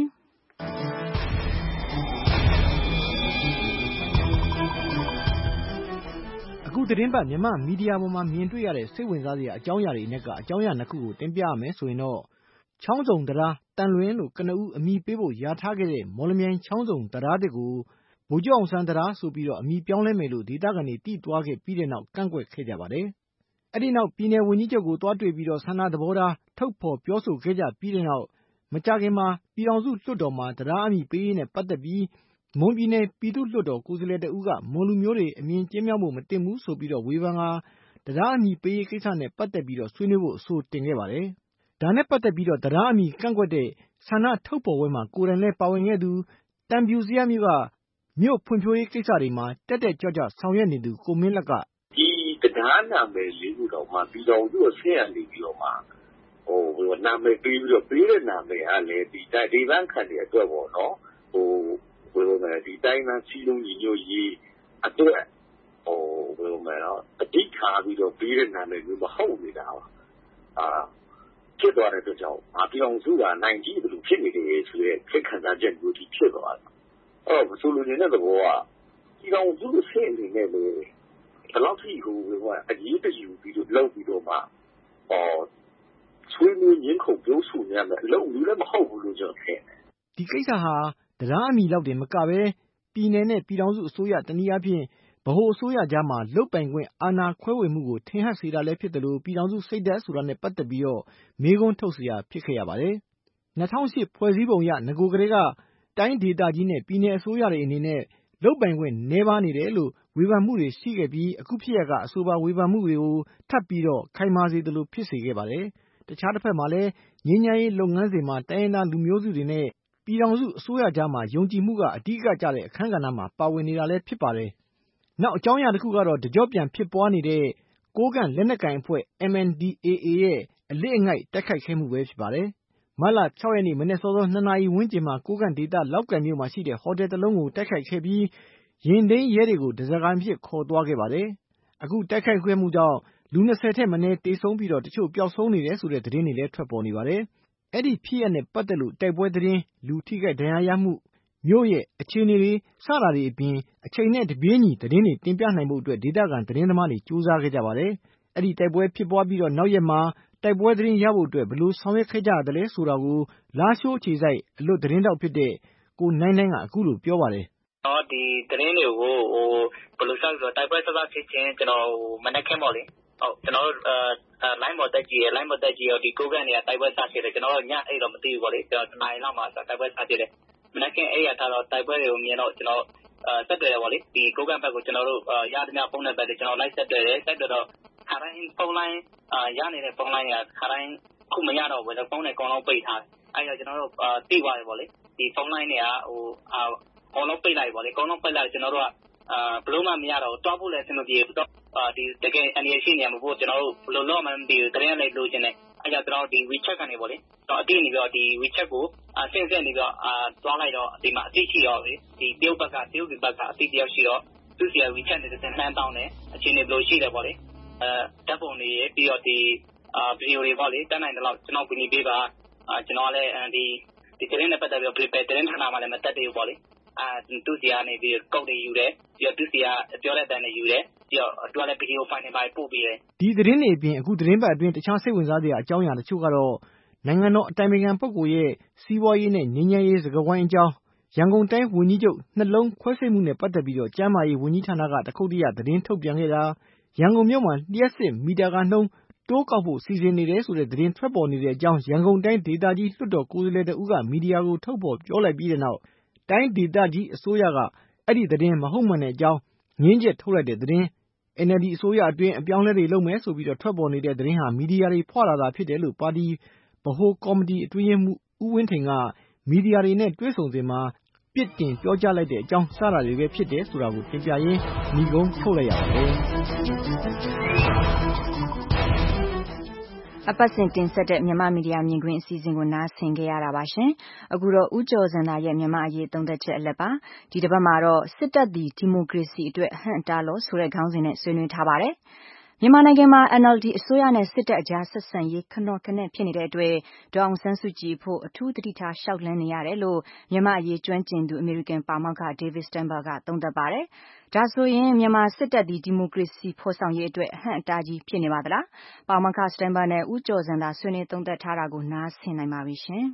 အခုသတင်းပတ်မြန်မာမီဒီယာပေါ်မှာမြင်တွေ့ရတဲ့စိတ်ဝင်စားစရာအကြောင်းအရာတွေနဲ့ကအကြောင်းအရာနှစ်ခုကိုတင်ပြရမယ်ဆိုရင်တော့ချောင်းစုံတရားတန်လွင်လို့ကနဦးအမည်ပေးဖို့ရာထားခဲ့တဲ့မော်လမြိုင်ချောင်းစုံတရားတွေကိုဗိုလ်ချုပ်အောင်ဆန်းတရားဆိုပြီးတော့အမည်ပြောင်းလဲမယ်လို့ဒေသခံတွေတည်သွားခဲ့ပြီးတဲ့နောက်ကန့်ကွက်ခဲ့ကြပါတယ်။အဲ့ဒီနောက်ပြည်နယ်ဝန်ကြီးချုပ်ကိုတွားတွေ့ပြီးတော့ဆန္ဒသဘောထားထုတ်ဖော်ပြောဆိုခဲ့ကြပြီးတဲ့နောက်မကြာခင်မှာပြည်ထောင်စုလွှတ်တော်မှာတရားအမည်ပေးရေးနဲ့ပတ်သက်ပြီးမွန်ပြည်နယ်ပြည်သူ့လွှတ်တော်ကိုယ်စားလှယ်တဦးကမွန်လူမျိုးတွေအမြင်ကျဉ်းမြောင်းဖို့မတင်ဘူးဆိုပြီးတော့ဝေဖန်ကာတရားအမည်ပေးရေးကိစ္စနဲ့ပတ်သက်ပြီးတော့ဆွေးနွေးဖို့အဆိုတင်ခဲ့ပါတယ်။ဒါနဲ့ပတ်သက်ပြီးတော့တရားအမည်ကန့်ကွက်တဲ့ဆန္ဒထုတ်ဖော်ပွဲမှာကိုယ်တိုင်လည်းပါဝင်ခဲ့သူတန်ပြူစရမြို့ကမြို့ဖွံ့ဖြိုးရေးကိစ္စတွေမှာတက်တက်ကြွကြွဆောင်ရွက်နေသူကိုမင်းလက်ကဒီတရားနာမည်လေးခုတော့မှပြည်တော်စုအဆင့်အနေပြီးတော့မှဟိုဘယ်လိုနာမည်ပေးပြီးတော့ပေးတဲ့နာမည်ကလည်းဒီဒီဘန်းခံတဲ့အတွက်ပေါ့နော်ဟိုဘယ်လိုလဲဒီတိုင်းမှာစီလုံးညီညွတ်ရေးအတွက်ဟိုဘယ်လိုလဲတော့အတိတ်ခါပြီးတော့ပေးတဲ့နာမည်မျိုးမဟုတ်နေတာပါအာဖြစ်သွားတဲ့အတွက်ကြောင့်အပြောင်းစုကနိုင်ကြီးဘယ်လိုဖြစ်နေတယ်ဆိုတဲ့ခေတ်ခံစားချက်မျိုးကြီးဖြစ်သွားတာအဲ့တော့ဆိုလိုနေတဲ့သဘောကဒီကောင်စုဆင်းနေနေလေဘယ်လောက်ထိဟိုကအရေးတယူပြီးတော့လောက်ပြီးတော့မှဟောဆွေးနွေးရင်းခုန်ပြောဆိုရမယ်အလုံးလည်းမဟုတ်ဘူးလို့ကျွန်တော်ထင်တယ်ဒီကိစ္စဟာတရားအမီလောက်တင်မကပဲပြည်내နဲ့ပြည်ထောင်စုအစိုးရတနည်းအားဖြင့်ဗဟိုအစိုးရကြားမှာလုတ်ပိုင်ခွင့်အာဏာခွဲဝေမှုကိုထင်ဟပ်စေတာလည်းဖြစ်တယ်လို့ပြည်ထောင်စုစိတ်ဓာတ်ဆိုတာနဲ့ပတ်သက်ပြီးတော့မေးခွန်းထုတ်เสียဖြစ်ခဲ့ရပါတယ်၂၀၀၈ဖွဲ့စည်းပုံရငကိုကလေးကတိုင်းဒေသကြီးနဲ့ပြည်내အစိုးရတွေအနေနဲ့လုတ်ပိုင်ခွင့်နှဲပါနေတယ်လို့ဝေဖန်မှုတွေရှိခဲ့ပြီးအခုဖြစ်ရကအဆိုပါဝေဖန်မှုတွေကိုထပ်ပြီးတော့ခိုင်မာစေတယ်လို့ဖြစ်စေခဲ့ပါတယ်တခြားတစ်ဖက်မှာလည်းငြိမ်းချမ်းရေးလုပ်ငန်းစဉ်မှာတိုင်းရင်းသားလူမျိုးစုတွေနဲ့ပြည်ထောင်စုအစိုးရကြားမှာယုံကြည်မှုကအဓိကကျတဲ့အခန်းကဏ္ဍမှာပါဝင်နေတာလည်းဖြစ်ပါတယ်။နောက်အကြောင်းအရာတစ်ခုကတော့တကြော့ပြန်ဖြစ်ပွားနေတဲ့ကိုးကန့်လက်နက်ကိုင်အဖွဲ့ M N D A A ရဲ့အလစ်အငိုက်တိုက်ခိုက်ခဲ့မှုပဲဖြစ်ပါတယ်။မတ်လ၆ရက်နေ့မနေ့စောစောနှစ်နာရီဝန်းကျင်မှာကိုးကန့်ဒေသလောက်ကန်မြို့မှာရှိတဲ့ဟိုတယ်တစ်လုံးကိုတိုက်ခိုက်ခဲ့ပြီးရင်သိမ်းရဲတွေကိုဒဇာကန်ဖြစ်ခေါ်သွားခဲ့ပါတယ်။အခုတိုက်ခိုက်ခဲ့မှုကြောင့်လူ၂၀ထက်မနည်းသေဆုံးပြီးတော့တချို့ပျောက်ဆုံးနေတယ်ဆိုတဲ့သတင်းတွေလည်းထွက်ပေါ်နေပါတယ်။အဲ့ဒီဖြစ်ရပ်နဲ့ပတ်သက်လို့တိုက်ပွဲသတင်းလူထိခိုက်ဒဏ်ရာရမှုမြို့ရဲ့အခြေအနေတွေစတာတွေအပြင်အချိန်နဲ့တပြေးညီသတင်းတွေတင်ပြနိုင်ဖို့အတွက်ဒေသခံသတင်းသမားတွေကြိုးစားခဲ့ကြပါတယ်။အဲ့ဒီတိုက်ပွဲဖြစ်ပွားပြီးတော့နောက်ရက်မှာတိုက်ပွဲသတင်းရဖို့အတွက်ဘယ်လိုဆောင်ရွက်ခဲ့ကြသလဲဆိုတာကိုလာရှိုးအခြေစိုက်အလွတ်သတင်းတောက်ဖြစ်တဲ့ကိုနိုင်နိုင်ကအခုလိုပြောပါတယ်။တော့ဒီသတင်းတွေကိုဟိုဘယ်လိုဆက်ဆိုတိုက်ပွဲဆက်ဆက်ဖြစ်ချင်းကျွန်တော်မနေ့ကမှလေဟုတ်ကျွန်တော်အဲလိုင်းမော်တက်ကြီးလိုင်းမော်တက်ကြီးရောဒီကိုကန်တွေကတိုက်ပွဲဆက်ဖြစ်တယ်ကျွန်တော်ညအဲ့တော့မသိဘူးပေါ့လေကျွန်တော်နိုင်လောက်မှာတိုက်ပွဲဆက်ဖြစ်တယ်မနေ့ကအဲ့ရထားတော့တိုက်ပွဲတွေကိုမြင်တော့ကျွန်တော်အဲဆက်တယ်ပေါ့လေဒီကိုကန်ဘက်ကိုကျွန်တော်တို့ရသမျှဖုန်းနဲ့ပဲကျွန်တော်လိုက်ဆက်တယ်ဆက်တော့ခါတိုင်းဖုန်းလိုင်းရနေတဲ့ဖုန်းလိုင်းကခါတိုင်းခုမရတော့ဘူးဖုန်းနဲ့အကုန်လုံးပိတ်ထားတယ်အဲ့တော့ကျွန်တော်တို့တိသွားတယ်ပေါ့လေဒီဖုန်းလိုင်းတွေကဟိုအကုန်လုံးပိတ်လိုက်ပေါ့လေအကုန်လုံးပိတ်လိုက်ကျွန်တော်တို့ကအာဘလို့မှမရတော့တွားဖို့လည်းအဆင်မပြေဘူးတော့ဒီတကယ်အနေရှိနေမှာပေါ့ကျွန်တော်တို့ဘလို့တော့မှမသိဘူးတရင်လည်းလိုချင်တယ်အဲ့ကြောင့်ကျွန်တော်ဒီ WeChat ကနေပေါ့လေတော့အတိနေပြီးတော့ဒီ WeChat ကိုအဆင့်ဆင့်နေပြီးတော့အာတွားလိုက်တော့ဒီမှာအတိရှိတော့လေဒီတရုတ်ဘက်ကတရုတ်ဘက်ကအတိတယောက်ရှိတော့သူစီက WeChat နဲ့တစ်နှမ်းတောင်းတယ်အခြေအနေဘလို့ရှိတယ်ပေါ့လေအဲဓာတ်ပုံတွေပြီးတော့ဒီအာဗီဒီယိုတွေပေါ့လေတက်နိုင်တယ်လို့ကျွန်တော်ပြင်ပေးပါအာကျွန်တော်လည်းဒီဒီသတင်းနဲ့ပတ်သက်ပြီးတော့ prepare သတင်းဌာနမှာလည်းမတက်သေးဘူးပေါ့လေအာသူစီကနေပြီးကုတ်တွေယူတယ်ပြီးတော့သူစီကပြောတဲ့အတိုင်းနဲ့ယူတယ်ပြီးတော့သူကလည်းဗီဒီယိုဖိုင်တွေပါပို့ပေးတယ်ဒီသတင်းတွေအပြင်အခုသတင်းပတ်အတွင်းတခြားစိတ်ဝင်စားစရာအကြောင်းအရာတချို့ကတော့နိုင်ငံတော်အတိုင်ပင်ခံပုဂ္ဂိုလ်ရဲ့စီးပွားရေးနဲ့ငြိမ်းချမ်းရေးစကားဝိုင်းအကြောင်းရန်ကုန်တိုင်းဝန်ကြီးချုပ်နှလုံးခွဲစိတ်မှုနဲ့ပတ်သက်ပြီးတော့ကျန်းမာရေးဝန်ကြီးဌာနကတခုတည်းရသတင်းထုတ်ပြန်ခဲ့တာရန်ကုန်မြို့မှာလျှက်စစ်မီတာကနှုန်းတိုးကောက်ဖို့စီစဉ်နေတယ်ဆိုတဲ့သတင်းထွက်ပေါ်နေတဲ့အကြောင်းရန်ကုန်တိုင်းဒေသကြီးလွှတ်တော်ကိုယ်စားလှယ်တဦးကမီဒီယာကိုထုတ်ဖော်ပြောလိုက်ပြီးတဲ့နောက်တိုင်းဒေသကြီးအစိုးရကအဲ့ဒီသတင်းမဟုတ်မှန်တဲ့အကြောင်းငင်းချက်ထုတ်လိုက်တဲ့သတင်း N L D အစိုးရအတွင်းအပြောင်းလဲတွေလုပ်မယ်ဆိုပြီးတော့ထွက်ပေါ်နေတဲ့သတင်းဟာမီဒီယာတွေဖွလာတာဖြစ်တယ်လို့ပါတီဗဟိုကော်မတီအတွင်းရေးမှူးဦးဝင်းထိန်ကမီဒီယာတွေနဲ့တွေ့ဆုံစဉ်မှာပြစ်တင်ပြောကြားလိုက်တဲ့အကြောင်းစတာတွေပဲဖြစ်တယ်ဆိုတာကိုတင်ပြရင်းညီကုန်းထုတ်လိုက်ရပါတယ်အပတ်စဉ်တင်ဆက်တဲ့မြန်မာမီဒီယာမြင်ကွင်းအစီအစဉ်ကိုနားဆင်ကြရတာပါရှင်။အခုတော့ဦးကျော်စံသာရဲ့မြန်မာအရေးသုံးသက်ချက်အလက်ပါ။ဒီတစ်ပတ်မှာတော့စစ်တပ်သည်ဒီမိုကရေစီအတွက်အဟန့်အတားလို့ဆိုတဲ့ခေါင်းစဉ်နဲ့ဆွေးနွေးထားပါတယ်။မြန်မာနိုင်ငံမှာ N L D အစိုးရနဲ့စစ်တပ်အကြားဆက်ဆံရေးခနော်ခနဲ့ဖြစ်နေတဲ့အတွက်ဒေါ်အောင်ဆန်းစုကြည်ဖို့အထူးသတိထားရှောက်လန်းနေရတယ်လို့မြန်မာအရေးကျွမ်းကျင်သူအမေရိကန်ပါမောက္ခ David Steinberg ကသုံးသပ်ပါတယ်။ဒါဆိုရင်မြန်မာစစ်တပ်ဒီဒီမိုကရေစီဖော်ဆောင်ရေးအတွက်အဟန့်အတားကြီးဖြစ်နေပါသလား။ပါမောက္ခ Steinberg နဲ့ဦးကျော်စံသာဆွေးနွေးသုံးသပ်ထားတာကိုနားဆင်နိုင်ပါပြီရှင်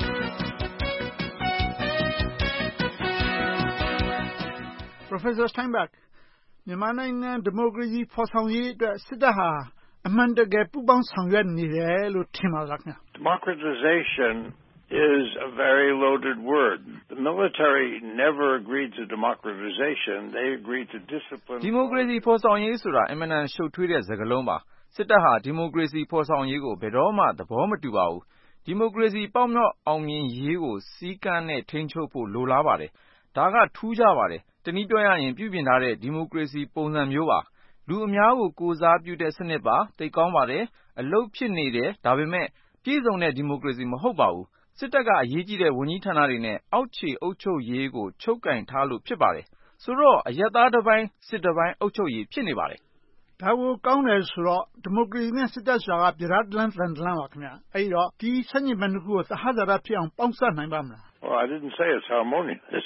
။ Professor Steinbergမြန်မာနိုင်ငံဒီမိုကရေစီဖော်ဆောင်ရေးအတွက်စစ်တပ်ဟာအမှန်တကယ်ပူးပေါင်းဆောင်ရွက်နေတယ်လို့ထင်ပါလားခင်ဗျ။ Democratization is a very loaded word. The military never agreed to democratization. They agreed to discipline. ဒီမိုကရေစီဖော်ဆောင်ရေးဆိုတာအမှန်တန်ရှုပ်ထွေးတဲ့စကားလုံးပါစစ်တပ်ဟာဒီမိုကရေစီဖော်ဆောင်ရေးကိုဘယ်တော့မှသဘောမတူပါဘူးဒီမိုကရေစီပေါက်မြောက်အောင်မြင်ရေးကိုစီးကမ်းနဲ့ထိန်းချုပ်ဖို့လိုလားပါတယ်ဒါကထူးခြားပါတယ်တနည်းပြောရရင်ပြုပြင်ထားတဲ့ဒီမိုကရေစီပုံစံမျိုးပါလူအများကိုကိုစားပြုတဲ့စနစ်ပါသိကောင်းပါတယ်အလုပ်ဖြစ်နေတယ်ဒါပေမဲ့ပြည့်စုံတဲ့ဒီမိုကရေစီမဟုတ်ပါဘူး။စစ်တပ်ကအရေးကြီးတဲ့ဝန်ကြီးဌာနတွေနဲ့အောက်ခြေအုပ်ချုပ်ရေးကိုချုပ်ကိုင်ထားလို့ဖြစ်ပါတယ်။ဆိုတော့အရပ်သားတစ်ပိုင်းစစ်တစ်ပိုင်းအုပ်ချုပ်ရေးဖြစ်နေပါတယ်။ဒါကိုကောင်းတယ်ဆိုတော့ဒီမိုကရေစီနဲ့စစ်တပ်ဆိုတာကပြဓာတ်တလန်းတန်တလန်းပါခင်ဗျ။အဲဒီတော့ဒီဆန့်ကျင်ဘက်နှစ်ခုကိုသဟဇာတဖြစ်အောင်ပေါင်းစပ်နိုင်ပါမလား။ Well, I didn't say it's harmonious.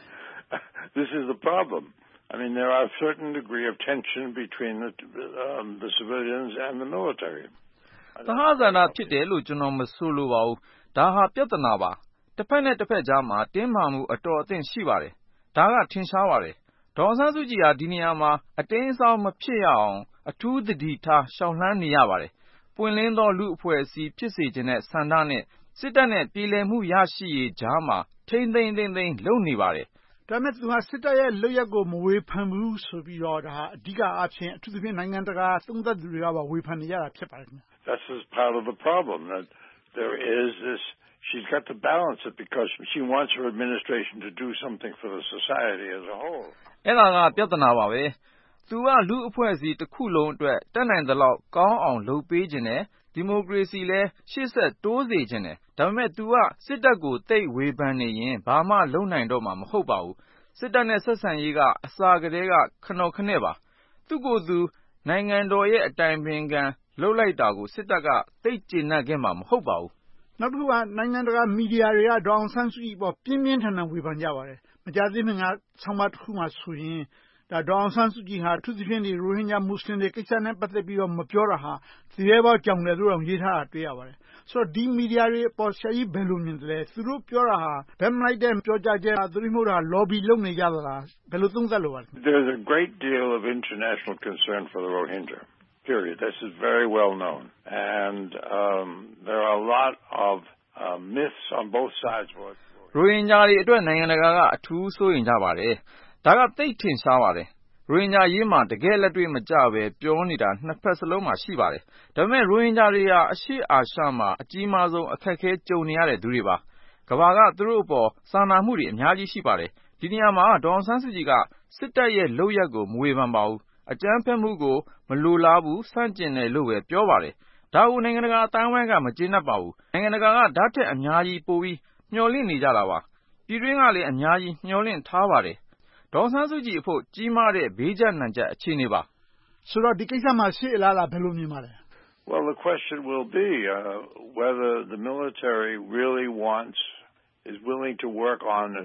This is the problem. I mean, there are a certain degree of tension between the, um, the civilians and the military. သဟဇာတဖြစ်တယ်လို့ကျွန်တော်မဆိုလိုပါဘူး။ဒါဟာပြဿနာပါ။တစ်ဖက်နဲ့တစ်ဖက်ကြားမှာတင်းမာမှုအတော်အသင့်ရှိပါတယ်။ဒါကထင်ရှားပါတယ်။ဒေါ်အောင်ဆန်းစုကြည်ဟာဒီနေရာမှာအတင်းအစောင်းမဖြစ်ရအောင်အထူးသတိထားရှောင်လှမ်းနေရပါတယ်။ပွင့်လင်းသောလူအဖွဲ့အစည်းဖြစ်စေခြင်းနဲ့ဆန္ဒနဲ့စစ်တပ်နဲ့ပြည်လည်မှုရရှိရေးကြားမှာထိမ့်သိမ့်သိမ့်သိမ့်လုပ်နေပါတယ်။ဒါမဲ့သူဟာစစ်တပ်ရဲ့လုပ်ရက်ကိုမဝေဖန်ဘူးဆိုပြီးတော့ဒါဟာအဓိကအဖြစ်အထူးသဖြင့်နိုင်ငံတကာသုံးသပ်သူတွေကပါဝေဖန်နေကြတာဖြစ်ပါတယ်။ This is part of the problem that there is this she's got to balance it because she wants her administration to do something for the society as a whole. အဲ့ဒါကပြဿနာပါပဲ။ သူကလူအဖွဲ့အစည်းတစ်ခုလုံးအတွက်တက်နိုင်သလောက်ကောင်းအောင်လုပ်ပေးခြင်းနဲ့ဒီမိုကရေစီလည်းရှေ့ဆက်တိုးစေခြင်းနဲ့ဒါပေမဲ့ तू ကစစ်တပ်ကိုတိတ်ဝေဖန်နေရင်ဘာမှလုပ်နိုင်တော့မှာမဟုတ်ပါဘူး။စစ်တပ်နဲ့ဆက်ဆံရေးကအစာကလေးကခနော်ခနဲ့ပါ။သူ့ကိုယ်သူနိုင်ငံတော်ရဲ့အတိုင်ပင်ခံလှုပ်လိုက်တာကိုစစ်တပ်ကတိတ်ကျေနပ်ခဲ့မှာမဟုတ်ပါဘူး။နောက်တစ်ခုကနိုင်ငံတကာမီဒီယာတွေကဒေါ်အောင်ဆန်းစုကြည်ပေါ်ပြင်းပြင်းထန်ထန်ဝေဖန်ကြပါတယ်။မကြာသေးခင်ကဆောင်းပါးတစ်ခုမှဆိုရင်ဒါဒေါ်အောင်ဆန်းစုကြည်ဟာအထူးသဖြင့်ဒီရိုဟင်ဂျာမွတ်စလင်တွေကိစ္စနဲ့ပတ်သက်ပြီးတော့မပြောတာဟာသူရဲဘောကြောင်တယ်လို့တော့ရေးထားတာတွေ့ရပါတယ်။ဆိုတော့ဒီမီဒီယာတွေပေါ်ဆရာကြီးဘယ်လိုမြင်သလဲ။သူတို့ပြောတာဟာဘက်မလိုက်တဲ့ပြောကြားချက်သူတို့မဟုတ်တာ lobby လုပ်နေကြသလား။ဘယ်လိုသုံးသပ်လိုပါလဲ။ There's a great deal of international concern for the Rohingya. Period. This is very well known. And um, there are a lot of uh, myths on both sides. ရိုဟင်ဂျာတွေအတွက်နိုင်ငံတကာကအထူးစိုးရိမ်ကြပါတယ်။ဒါကသိပ်ထင်ရှားပါတယ်။ရိုဟင်ဂျာရေးမှာတကယ်လက်တွေ့မကျပဲပြောနေတာနှစ်ဖက်စလုံးမှာရှိပါတယ်။ဒါပေမဲ့ရိုဟင်ဂျာတွေဟာအရှေ့အာရှမှာအကြီးမားဆုံးအခက်အခဲကြုံနေရတဲ့သူတွေပါ။ကမ္ဘာကသူတို့အပေါ်စာနာမှုတွေအများကြီးရှိပါတယ်။ဒီနေရာမှာဒေါ်အောင်ဆန်းစုကြည်ကစစ်တပ်ရဲ့လုပ်ရက်ကိုမဝေဖန်ပါဘူး။အကြမ်းဖက်မှုကိုမလိုလားဘူးဆန့်ကျင်တယ်လို့ပဲပြောပါတယ်။ဒါကိုနိုင်ငံတကာအတိုင်းအဝိုင်းကမကျေနပ်ပါဘူး။နိုင်ငံတကာကဓာတ်ထက်အများကြီးပိုပြီးမျှော်လင့်နေကြတာပါ။ပြည်တွင်းကလည်းအများကြီးမျှော်လင့်ထားပါတယ်။ဒေါ်အောင်ဆန်းစုကြည်အဖို့ကြီးမားတဲ့ဘေးကျပ်နံကျပ်အခြေအနေပါ။ဆိုတော့ဒီကိစ္စမှာရှေ့အလားအလာဘယ်လိုမြင်ပါလဲ။ Well, the question will be uh, whether the military really wants, is willing to work on a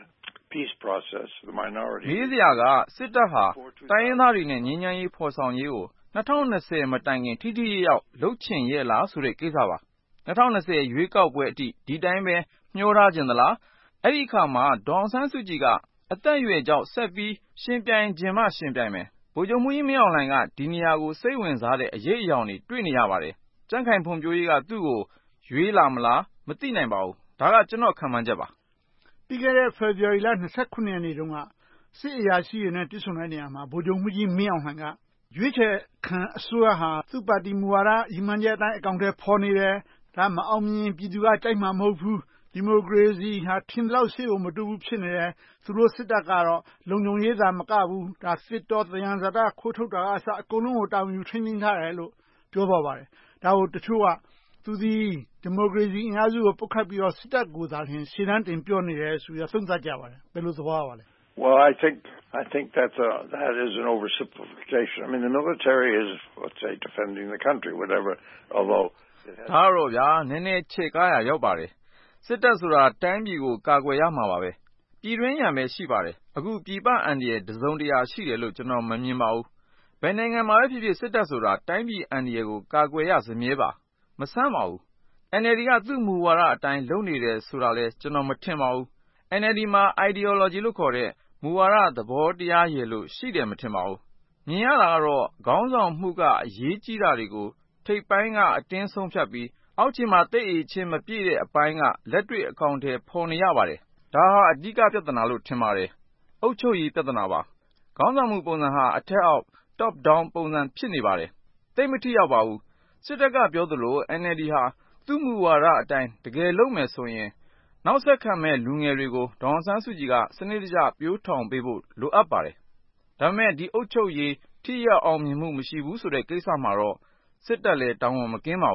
peace process for the minority. ဒီစရာကစစ်တပ်ဟာတိုင်းရင်းသားတွေနဲ့ငြိမ်းချမ်းရေးဖော်ဆောင်ရေးကို၂၀၂၀မတိုင်ခင်ထိထိရောက်လုပ်ချင်ရဲ့လားဆိုတဲ့ကိစ္စပါ။၂၀၂၀ရွေးကောက်ပွဲအထိဒီတိုင်းပဲမျှောထားခြင်းသလား။အဲ့ဒီအခါမှာဒေါ်အောင်ဆန်းစုကြည်ကအသက်အရွယ်ကြောင့်ဆက်ပြီးရှင်ပြိုင်ခြင်းမှရှင်ပြိုင်မယ်။ဗိုလ်ချုပ်မှူးကြီးမင်းအောင်လှိုင်ကဒီနေရာကိုစိတ်ဝင်စားတဲ့အရေးအယောင်တွေတွေ့နေရပါတယ်။ကြံ့ခိုင်ဖွံ့ဖြိုးရေးကသူ့ကိုရွေးလာမလားမသိနိုင်ပါဘူး။ဒါကကျွန်တော်ခံမှန်းချက်ပါ။ပြီးခဲ့တဲ့ဖေဖော်ဝါရီလ၂၉ရက်နေ့တုန်းကစစ်အရာရှိတွေနဲ့တွေ့ဆုံတဲ့နေရာမှာဗိုလ်ချုပ်မှူးကြီးမင်းအောင်လှိုင်ကရွေးချယ်ခံအစိုးရဟာသူ့ပါတီမူဝါဒရည်မှန်းချက်အတိုင်းအကောင်အထည်ဖော်နေတယ်။ဒါမအောင်မြင်ပြည်သူကကြိုက်မှာမဟုတ်ဘူး။ဒီမိုကရေစီဟာထင်သလောက်ရှေ့ကိုမတိုးဘူးဖြစ်နေတယ်။သူတို့စစ်တပ်ကတော့လုံခြုံရေးသာမကဘူးဒါစစ်တော်သယံဇာတခိုးထုတ်တာကအစအကုန်လုံးကိုတာဝန်ယူထိန်းသိမ်းထားတယ်လို့ပြောသွားပါတယ်။ဒါကိုတချို့ကသူဒီဒီမိုကရေစီအင်အားစုကိုပုတ်ခတ်ပြီးတော့စစ်တပ်ကိုသာလျှင်ရှေ့တန်းတင်ပြောနေတယ်ဆိုပြီးသုံးသပ်ကြပါတယ်။ဘယ်လိုသဘောရပါလဲ။ Well, I think I think that's a that is an oversimplification. I mean, the military is, let's say, defending the country, whatever. Although ဒါတော့ဗျာနည်းနည်းချေကားရရောက်ပါတယ်။စစ်တပ်ဆိုတာတိုင်းပြည်ကိုကာကွယ်ရမှာပါပဲ။ပြည်တွင်းရန်ပဲရှိပါတယ်။အခုပြည်ပအန်ဒီရဲ့တစုံတရာရှိတယ်လို့ကျွန်တော်မမြင်ပါဘူး။ဘယ်နိုင်ငံမှာပဲဖြစ်ဖြစ်စစ်တပ်ဆိုတာတိုင်းပြည်အန်ဒီရဲ့ကိုကာကွယ်ရစမြဲပါ။မဆန်းပါဘူး။ N L D ကသူ့မူဝါဒအတိုင်းလုပ်နေတယ်ဆိုတာလဲကျွန်တော်မထင်ပါဘူး။ N L D မှာ ideology လို့ခေါ်တဲ့မူဝါဒသဘောတရားရည်လို့ရှိတယ်မထင်ပါဘူး။မြင်ရတာကတော့ခေါင်းဆောင်မှုကအရေးကြီးတာတွေကိုထိပ်ပိုင်းကအတင်းဆုံးဖြတ်ပြီးအောက်ခြေမှာတိတ်အေးချင်းမပြည့်တဲ့အပိုင်းကလက်တွေ့အကောင်အထည်ဖော်နေရပါတယ်။ဒါဟာအဓိကပြဿနာလို့ထင်ပါတယ်။အုပ်ချုပ်ရေးပြဿနာပါ။ခေါင်းဆောင်မှုပုံစံဟာအထက်အောက် top down ပုံစံဖြစ်နေပါတယ်။သိပ်မထိရောက်ပါဘူး။စစ်တပ်ကပြောသလို N L D ဟာသူ့မူဝါဒအတိုင်းတကယ်လုပ်မယ်ဆိုရင်နောက်ဆက်ခံမဲ့လူငယ်တွေကိုဒေါ်အောင်ဆန်းစုကြည်ကစနစ်တကျပြိုးထောင်ပေးဖို့လိုအပ်ပါတယ်။ဒါပေမဲ့ဒီအုပ်ချုပ်ရေးထိရောက်အောင်မြင်မှုမရှိဘူးဆိုတဲ့ကိစ္စမှာတော့စစ်တပ်လည်းတောင်းဝန်မကင်းပါဘူး။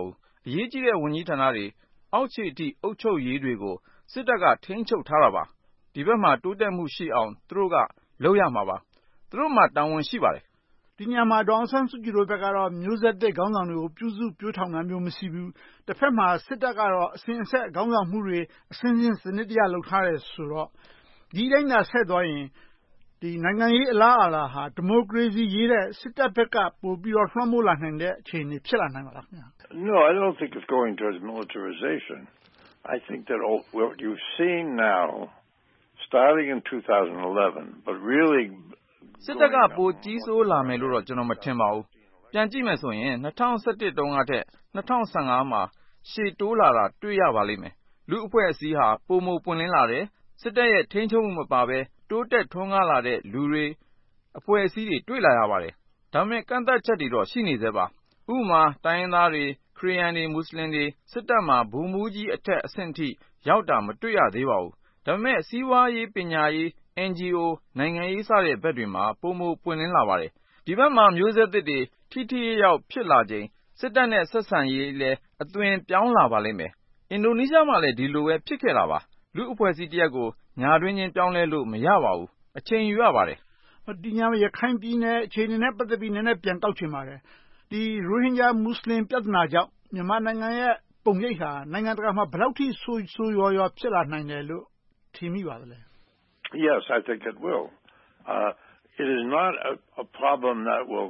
အရေးကြီးတဲ့ဝန်ကြီးဌာနတွေအောက်ခြေအထိအုပ်ချုပ်ရေးတွေကိုစစ်တပ်ကထိန်းချုပ်ထားတာပါဒီဘက်မှာတိုးတက်မှုရှိအောင်သူတို့ကလုပ်ရမှာပါသူတို့မှာတာဝန်ရှိပါတယ်ဒီညမှာဒေါအောင်ဆန်းစုကြည်တို့ဘက်ကတော့မျိုးဆက်သစ်ခေါင်းဆောင်တွေကိုပြုစုပြောထောင်တာမျိုးမရှိဘူးတစ်ဖက်မှာစစ်တပ်ကတော့အစဉ်အဆက်ခေါင်းဆောင်မှုတွေအစဉ်စဉ်စနစ်တရားလုပ်ထားတယ်ဆိုတော့ဒီတိုင်းသာဆက်သွားရင်ဒီနိုင်ငံရေးအလားအလာဟာဒီမိုကရေစီရေးတဲ့စစ်တပ်ဘက်ကပို့ပြီးတော့လွှမ်းမိုးလာနိုင်တဲ့အခြေအနေဖြစ်လာနိုင်ပါလားခင်ဗျာ No, I don't think it's going towards militarization. I think that all, what you've seen now, starting in two thousand eleven, but really စစ်တပ်ကပိုကြီးစိုးလာမယ်လို့တော့ကျွန်တော်မထင်ပါဘူးပြန်ကြည့်မယ်ဆိုရင်၂၀၁၁တုန်းကတည်းက၂၀၁၅မှာရှေ့တိုးလာတာတွေ့ရပါလိမ့်မယ်လူအဖွဲ့အစည်းဟာပုံမပွင့်လင်းလာတယ်စစ်တပ်ရဲ့ထိန်းချုပ်မှုမပါဘဲတိုးတက်ထွန်းကားလာတဲ့လူတွေအဖွဲ့အစည်းတွေတွေ့လာရပါတယ်ဒါပေမဲ့ကန့်သတ်ချက်တွေတော့ရှိနေသေးပါဥပမာတိုင်းရင်းသားတွေခရီးယန်တွေမွတ်စလင်တွေစစ်တပ်မှာဘူမူကြီးအထက်အဆင့်ထိရောက်တာမတွေ့ရသေးပါဘူးဒါပေမဲ့စီးပွားရေးပညာရေး N G O နိုင်ငံရေးစတဲ့ဘက်တွေမှာပုံမပွင့်လင်းလာပါတယ်ဒီဘက်မှာမျိုးဆက်သစ်တွေထိထိရောက်ဖြစ်လာချိန်စစ်တပ်နဲ့ဆက်ဆံရေးလည်းအသွင်ပြောင်းလာပါလိမ့်မယ်အင်ဒိုနီးရှားမှာလည်းဒီလိုပဲဖြစ်ခဲ့တာပါလူအဖွဲ့အစည်းတရက်ကိုညာတွင်းချင်းပြောင်းလဲလို့မရပါဘူးအချိန်ယူရပါတယ်ဒီညမှာရခိုင်ပြည်နယ်အခြေအနေနဲ့ပတ်သက်ပြီးနည်းနည်းပြန်တောက်ချင်ပါတယ်ဒီရိုဟင်ဂျာမွတ်စလင်ပြဿနာကြောင့်မြန်မာနိုင်ငံရဲ့ပုံရိပ်ဟာနိုင်ငံတကာမှာဘယ်လောက်ထိဆိုးဆိုးရွားရွားဖြစ်လာနိုင်တယ်လို့ထင်မိပါသလဲ Yes, I think it will. Uh, it is not a, a problem that will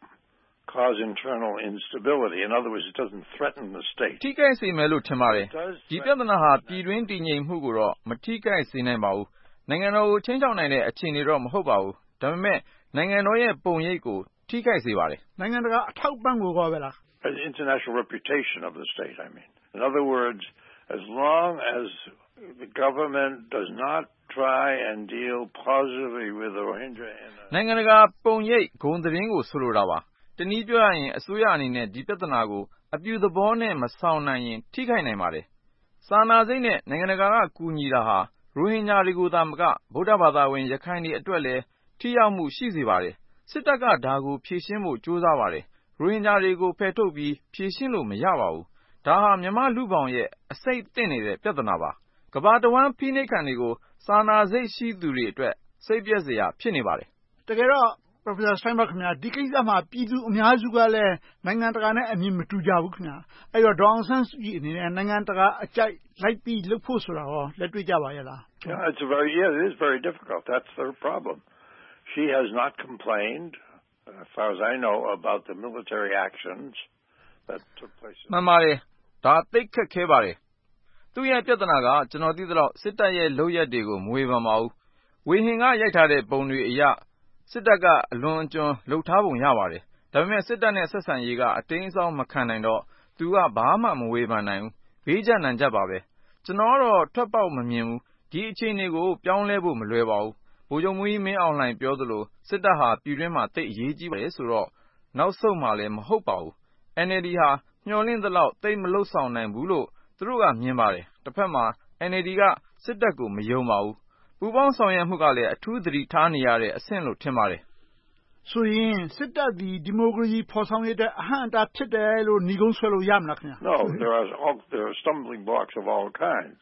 cause internal instability. In other words, it doesn't threaten the state. ထိခိုက်စေမယ်လို့ထင်ပါတယ်ဒီပြဿနာဟာပြည်တွင်းတည်ငြိမ်မှုကိုတော့မထိခိုက်စေနိုင်ပါဘူးနိုင်ငံတော်ကိုချင်းချောက်နိုင်တဲ့အခြေအနေတော့မဟုတ်ပါဘူးဒါပေမဲ့နိုင်ငံတော်ရဲ့ပုံရိပ်ကိုထိခိုက်စေပါတယ်နိုင်ငံတကာအထောက်ပံ့ကိုကောပဲလား The international reputation of the state, I mean. In other words, as long as the government does not try and deal positively with the Rohingya in a... နိုင်ငံတကာပုံရိပ်ဂုဏ်သတင်းကိုဆိုလိုတာပါတနည်းပြောရရင်အစိုးရအနေနဲ့ဒီပြဿနာကိုအပြူသဘောနဲ့မဆောင်နိုင်ရင်ထိခိုက်နိုင်ပါတယ်စာနာစိတ်နဲ့နိုင်ငံတကာကကူညီတာဟာရိုဟင်ဂျာတွေကိုသာမကဗုဒ္ဓဘာသာဝင်ရခိုင်တွေအတွက်လည်းထိရောက်မှုရှိစေပါတယ်စစ်တပ်ကဒါကိုဖြေရှင်းဖို့ကြိုးစားပါတယ်ရိုဟင်ဂျာတွေကိုဖယ်ထုတ်ပြီးဖြေရှင်းလို့မရပါဘူးဒါဟာမြန်မာလူပောင်ရဲ့အစိတ်သင့်နေတဲ့ပြဿနာပါကမ္ဘာတဝန်းဖိနှိပ်ခံတွေကိုစာနာစိတ်ရှိသူတွေအတွက်စိတ်ပြည့်စရာဖြစ်နေပါတယ်တကယ်တော့ Professor Steinberg ခင်ဗျာဒီကိစ္စမှာပြည်သူအများစုကလည်းနိုင်ငံတကာနဲ့အမြင်မတူကြဘူးခင်ဗျာအဲ့တော့ဒေါအောင်ဆန်းစုကြည်အနေနဲ့နိုင်ငံတကာအကြိုက်လိုက်ပြီးလုပ်ဖို့ဆိုတာဟောလက်တွေ့ကြပါရဲ့လား Yeah, it's a very yeah, it is very difficult. That's their problem. She has not complained, as far as I know, about the military actions that took place. မှန်ပါတယ်ဒါသိခက်ခဲပါတယ်သူ့ရဲ့ပြဿနာကကျွန်တော်သိသလောက်စစ်တပ်ရဲ့လုပ်ရက်တွေကိုမဝေဖန်ပါဘူးဝေဟင်ကရိုက်ထားတဲ့ပုံတွေအရစစ်တပ်ကအလွန်အကျွံလှုပ်ထားပုံရပါတယ်ဒါပေမဲ့စစ်တပ်နဲ့ဆက်ဆံရေးကအတင်းအစောင်းမခံနိုင်တော့သူကဘာမှမဝေဖန်နိုင်ဘူးဘေးကျနံချက်ပါပဲကျွန်တော်တော့ထွက်ပေါက်မမြင်ဘူးဒီအခြေအနေကိုပြောင်းလဲဖို့မလွယ်ပါဘူးဗိုလ်ချုပ်မူကြီးမင်းအောင်လှိုင်ပြောသလိုစစ်တပ်ဟာပြည်တွင်းမှာတိတ်အရေးကြီးပါတယ်ဆိုတော့နောက်ဆုတ်မှလည်းမဟုတ်ပါဘူး N L D ဟာမျှော်လင့်သလောက်တိတ်မလှုပ်ဆောင်နိုင်ဘူးလို့သူတို့ကမြင်ပါတယ်တစ်ဖက်မှာ N L D ကစစ်တပ်ကိုမယုံပါဘူးပူပေါင်းဆောင်ရွက်မှုကလည်းအထူးသတိထားနေရတဲ့အဆင့်လို့ထင်ပါတယ်ဆိုရင်စစ်တပ်ဒီဒီမိုကရေစီဖော်ဆောင်ရေးတဲ့အဟန့်အတားဖြစ်တယ်လို့ညီကုန်းဆွဲလို့ရမလားခင်ဗျာ No, there are all, there are stumbling blocks of all kinds.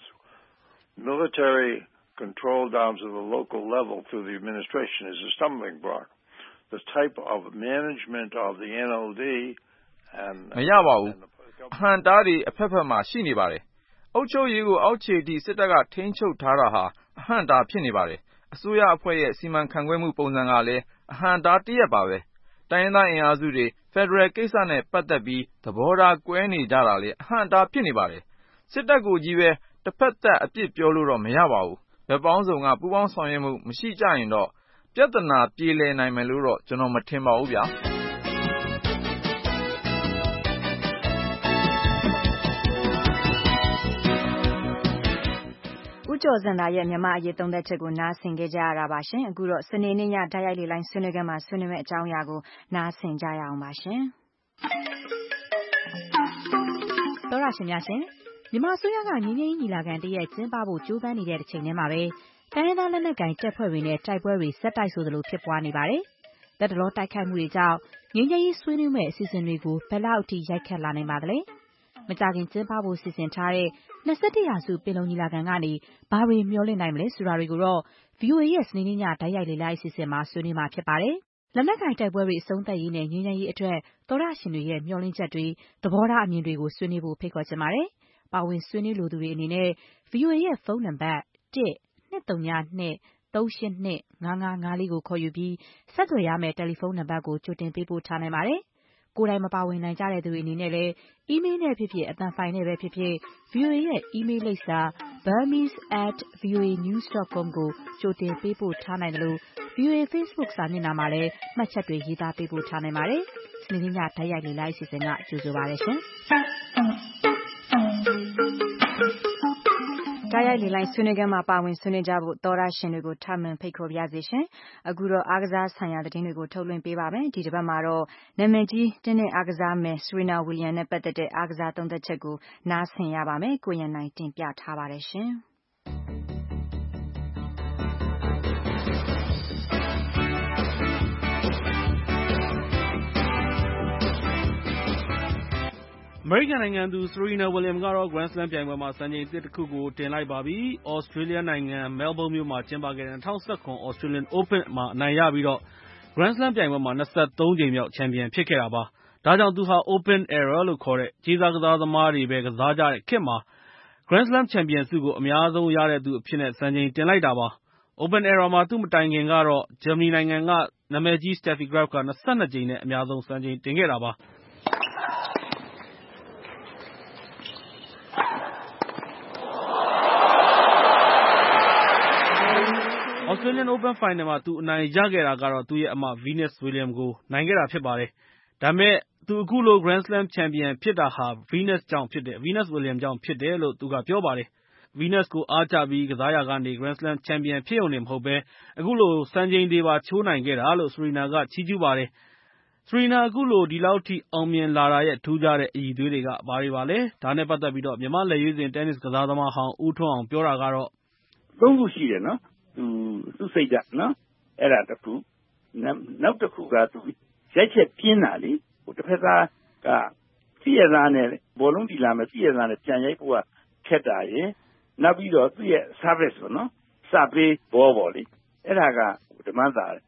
Military control down to the local level through the administration is a stumbling block. The type of management of the N L D and မရပါဘူးအဟန့်တားတွေအဖက်ဖက်မှာရှိနေပါတယ်အုပ်ချုပ်ရေးကိုအောက်ခြေထိစစ်တပ်ကထိန်းချုပ်ထားတာဟာအဟန့်တားဖြစ်နေပါတယ်အစိုးရအဖွဲ့ရဲ့စီမံခန့်ခွဲမှုပုံစံကလည်းအဟန့်တားတရက်ပါပဲတိုင်းရင်းသားအင်အားစုတွေဖက်ဒရယ်ကိစ္စနဲ့ပတ်သက်ပြီးသဘောထားကွဲနေကြတာလေအဟန့်တားဖြစ်နေပါတယ်စစ်တပ်ကိုကြီးပဲတစ်ဖက်သက်အပြစ်ပြောလို့တော့မရပါဘူးဘယ်ပေါင်းစုံကပူးပေါင်းဆောင်ရွက်မှုမရှိကြရင်တော့ပြဿနာပြေလည်နိုင်မယ်လို့တော့ကျွန်တော်မထင်ပါဘူးဗျာဦးကျော်ဇံသာရဲ့မြန်မာအရေးသုံးသက်ချက်ကိုနားဆင်ကြရတာပါရှင်အခုတော့စနေနေ့ညတိုက်ရိုက်လေလိုင်းဆွေးနွေးခန်းမှာဆွေးနွေးမယ့်အကြောင်းအရာကိုနားဆင်ကြရအောင်ပါရှင်သောရရှင်များရှင်မြန်မာအစိုးရကငြိမ်းချမ်းရေးညီလာခံတရက်ကျင်းပဖို့ကြိုးပမ်းနေတဲ့တစ်ချိန်တည်းမှာပဲတိုင်းရင်းသားလက်နက်ကိုင်တပ်ဖွဲ့တွေနဲ့တိုက်ပွဲတွေဆက်တိုက်ဆိုသလိုဖြစ်ပွားနေပါတယ်။တပ်တလောတိုက်ခိုက်မှုတွေကြောင့်ငြိမ်းချမ်းရေးဆွေးနွေးမယ့်အစီအစဉ်တွေကိုဘယ်လောက်အထိရိုက်ခတ်လာနိုင်ပါသလဲ။မကြာခင်ကျင်းပဖို့စီစဉ်ထားတဲ့၂၁ရာစုပင်လုံညီလာခံကနေဘာတွေမျှော်လင့်နိုင်မလဲဆိုတာတွေကိုတော့ ဗွီအိုအေရဲ့စနေနေ့ညတိုက်ရိုက်လေ့လာအစီအစဉ်မှာဆွေးနွေးမှာဖြစ်ပါတယ်။လက်နက်ကိုင်တိုက်ပွဲတွေအဆုံးသတ်ရေးနဲ့ငြိမ်းချမ်းရေးအတွက်သောတရှင်တွေရဲ့မျှော်လင့်ချက်တွေသဘောထားအမြင်တွေကိုဆွေးနွေးဖို့ဖိတ်ခေါ်ချင်ပါတယ်။ပါဝင်ဆွေးနွေးလိုသူတွေအနေနဲ့ ဗွီအိုအေရဲ့ဖုန်းနံပါတ်တစ် ၂၀၂ သုံးရှင်း၂ ၅၅၅၄ကိုခေါ်ယူပြီးဆက်သွယ်ရမယ့်တယ်လီဖုန်းနံပါတ်ကိုကြိုတင်ပေးပို့ထားနိုင်ပါတယ်။ကိုယ်တိုင်မပါဝင်နိုင်ကြတဲ့သူတွေအနေနဲ့လည်းအီးမေးလ်နဲ့ဖြစ်ဖြစ်အသံဖိုင်နဲ့ပဲဖြစ်ဖြစ် ဗွီအိုအေရဲ့အီးမေးလ်လိပ်စာ burmese at voa news dot com ကိုကြိုတင်ပေးပို့ထားနိုင်တယ်လို့ ဗွီအိုအေ Facebook စာမျက်နှာမှာလည်းမှတ်ချက်တွေရေးသားပေးပို့ထားနိုင်ပါတယ်။စနေနေ့ညတိုက်ရိုက်လေ့လာအစီအစဉ်ကကြိုဆိုပါရရှင်။တိုက်ရိုက်လေလိုင်းဆွေးနွေးခန်းမှာပါဝင်ဆွေးနွေးကြဖို့သောတရှင်တွေကိုထပ်မံဖိတ်ခေါ်ပါရစေရှင်။အခုတော့အားကစားဆိုင်ရာသတင်းတွေကိုထုတ်လွှင့်ပေးပါမယ်။ဒီတစ်ပတ်မှာတော့နာမည်ကြီးတင်းနဲ့အားကစားမယ် Serena Williams နဲ့ပတ်သက်တဲ့အားကစားသုံးသပ်ချက်ကိုနားဆင်ရပါမယ်။ကိုရန်နိုင်တင်ပြထားပါတယ်ရှင်။အမေရိကန်နိုင်ငံသူ Serena Williams ကတော့ Grand Slam ပြိုင်ပွဲမှာစံချိန်သစ်တစ်ခုကိုတင်လိုက်ပါပြီ။ Australia နိုင်ငံ Melbourne မြို့မှာကျင်းပခဲ့တဲ့၂၀၁၇ Australian Open မှာအနိုင်ရပြီးတော့ Grand Slam ပြိုင်ပွဲမှာ၂၃ကြိမ်မြောက်ချန်ပီယံဖြစ်ခဲ့တာပါ။ဒါကြောင့်သူဟာ Open Era လို့ခေါ်တဲ့ကြေးစားကစားသမားတွေပဲကစားကြတဲ့ခေတ်မှာ Grand Slam ချန်ပီယံဆုကိုအများဆုံးရတဲ့သူအဖြစ်နဲ့စံချိန်တင်လိုက်တာပါ။ Open Era မှာသူ့မတိုင်ခင်ကတော့ ဂျာမနီနိုင်ငံကနာမည်ကြီး Steffi Graf က၂၂ကြိမ်နဲ့အများဆုံးစံချိန်တင်ခဲ့တာပါ။ Australian Open Final မှာသူအနိုင်ရခဲ့တာကတော့သူ့ရဲ့အမ Venus Williams ကိုနိုင်ခဲ့တာဖြစ်ပါတယ်။ဒါပေမဲ့သူအခုလို Grand Slam ချန်ပီယံဖြစ်တာဟာ Venus ကြောင့်ဖြစ်တယ် Venus Williams ကြောင့်ဖြစ်တယ်လို့သူကပြောပါတယ်။ Venus ကိုအားကျပြီးကစားရာကနေ Grand Slam ချန်ပီယံဖြစ်ရုံတင်မဟုတ်ဘဲအခုလိုစံချိန်တွေပါချိုးနိုင်ခဲ့တာလို့ Serena ကချီးကျူးပါတယ်။ Serena အခုလိုဒီလောက်ထိအောင်မြင်လာတာရဲ့ထူးခြားတဲ့အရည်အသွေးတွေကဘာတွေပါလဲ။ဒါနဲ့ပတ်သက်ပြီးတော့မြန်မာ့လက်ရွေးစင်တင်းနစ်ကစားသမားဟောင်းဦးထွန်းအောင်ပြောတာကတော့သုံးခုရှိတယ်နော်သူသူ့စိတ်ကနော်အဲ့ဒါတစ်ခုနောက်တစ်ခုကသူရိုက်ချက်ပြင်းတာလေဟိုတစ်ဖက်ကကစီရသားနဲ့ဘောလုံးဒီလာမယ်စီရသားနဲ့ပြန်ရိုက်ဖို့ကခက်တာရယ်နောက်ပြီးတော့သူ့ရဲ့ service ပေါ့နော်စပေးဘောပေါ့လေအဲ့ဒါကဓမ္မသာတယ်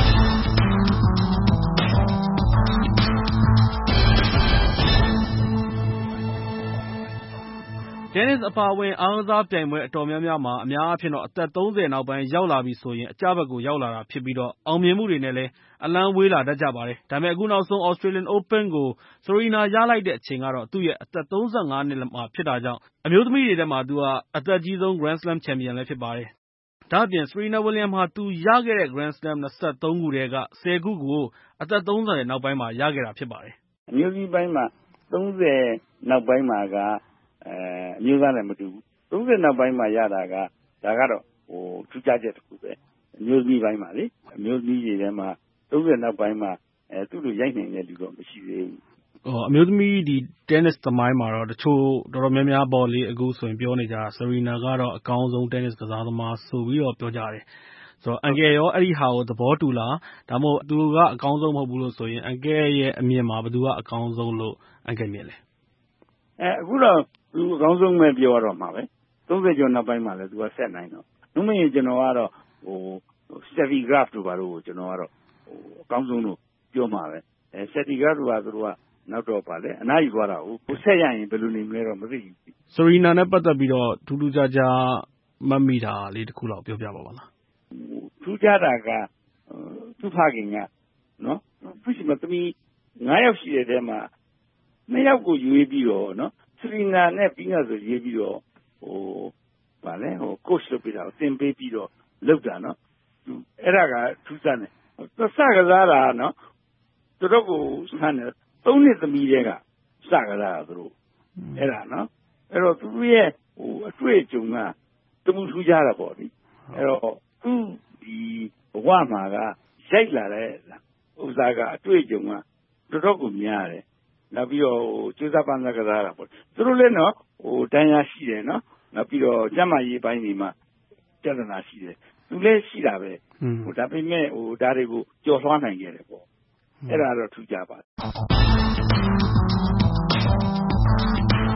တင်းနစ်အပါအဝင်အားကစားပြိုင်ပွဲအတော်များများမှာအများအားဖြင့်တော့အသက်သုံးဆယ်နောက်ပိုင်းရောက်လာပြီဆိုရင်အကျဘက်ကိုရောက်လာတာဖြစ်ပြီးတော့အောင်မြင်မှုတွေနဲ့လည်းအလှမ်းဝေးလာတတ်ကြပါတယ်။ဒါပေမဲ့အခုနောက်ဆုံး Australian Open ကို Serena ရလိုက်တဲ့အချိန်ကတော့သူ့ရဲ့အသက်သုံးဆယ့်ငါးနှစ်မှာဖြစ်တာကြောင့်အမျိုးသမီးတွေထဲမှာသူဟာအသက်ကြီးဆုံး Grand Slam ချန်ပီယံလည်းဖြစ်ပါတယ်။ဒါ့အပြင် Serena Williams ဟာသူရခဲ့တဲ့ Grand Slam ၂၃ခုထဲကဆယ်ခုကိုအသက်သုံးဆယ်နောက်ပိုင်းမှာရခဲ့တာဖြစ်ပါတယ်။အမျိုးသမီးပိုင်းမှာသုံးဆယ်နောက်ပိုင်းမှာကအမျိုးသားလည်းမတူဘူးသုံးဆယ်နောက်ပိုင်းမှာရတာကဒါကတော့ဟိုထူးခြားချက်တစ်ခုပဲအမျိုးသမီးပိုင်းမှာလေအမျိုးသမီးတွေထဲမှာသုံးဆယ်နောက်ပိုင်းမှာအဲသူ့လိုရိုက်နိုင်တဲ့လူတော့မရှိသေးဘူးဟောအမျိုးသမီးဒီ tennis သမိုင်းမှာတော့တချို့တော်တော်များများပေါ့လေအခုဆိုရင်ပြောနေကြတာ Serena ကတော့အကောင်းဆုံး tennis ကစားသမားဆိုပြီးတော့ပြောကြတယ်ဆိုတော့အန်ကယ်ရောအဲ့ဒီဟာကိုသဘောတူလားဒါမှမဟုတ်သူကအကောင်းဆုံးမဟုတ်ဘူးလို့ဆိုရင်အန်ကယ်ရဲ့အမြင်မှာဘယ်သူကအကောင်းဆုံးလို့အန်ကယ်မြင်လဲအဲအခုတော့သူအကောင်းဆုံးပဲပြောရတော့မှာပဲသုံးဆယ်ကျော်နောက်ပိုင်းမှာလည်းသူကဆက်နိုင်တော့နှုတ်မရင်ကျွန်တော်ကတော့ဟို Steffi Graf တို့ဘာလို့ကျွန်တော်ကတော့ဟိုအကောင်းဆုံးလို့ပြောမှာပဲအဲ Steffi Graf တို့ကသူတို့ကနောက်တော့ပါလေအနားယူသွားတာကိုကိုဆက်ရရင်ဘယ်လိုနေမလဲတော့မသိဘူး Serena နဲ့ပတ်သက်ပြီးတော့ထူးထူးခြားခြားမှတ်မိတာလေးတစ်ခုလောက်ပြောပြပါပါလားထူးခြားတာကသူ့ဖခင်ကနော်သူရှိမှသမီးငါးယောက်ရှိတဲ့ထဲမှာနှစ်ယောက်ကိုရွေးပြီးတော့နော်Serena နဲ့ပြီးတော့ဆိုရေးပြီးတော့ဟိုဗာလဲဟို coach လုပ်ပြီးတာသင်ပေးပြီးတော့လုပ်တာနော်အဲ့ဒါကထူးဆန်းတယ်သစကစားတာနော်သူတို့ကိုဆန်းတယ်သုံးနှစ်သမီးတွေကစကစားတာသူတို့အဲ့ဒါနော်အဲ့တော့သူရဲ့ဟိုအတွေ့အကြုံကတမှုထူးခြားတာပေါ့လေအဲ့တော့သူဒီဘဝမှာကရိုက်လာတဲ့ဥစ္စာကအတွေ့အကြုံကတော်တော်ကိုများတယ်နောက်ပြီးတော့ကျူးစာပန်းစကစားတာပေါ့သူတို့လည်းနော်ဟိုတန်းရရှိတယ်နော်နောက်ပြီးတော့ကျမကြီးပိုင်းတွေမှာပြဿနာရှိတယ်သူလည်းရှိတာပဲဟိုဒါပေမဲ့ဟိုဒါတွေကိုကြော်လွှားနိုင်ခဲ့တယ်ပေါ့အဲ့ဒါတော့ထူးခြားပါတယ်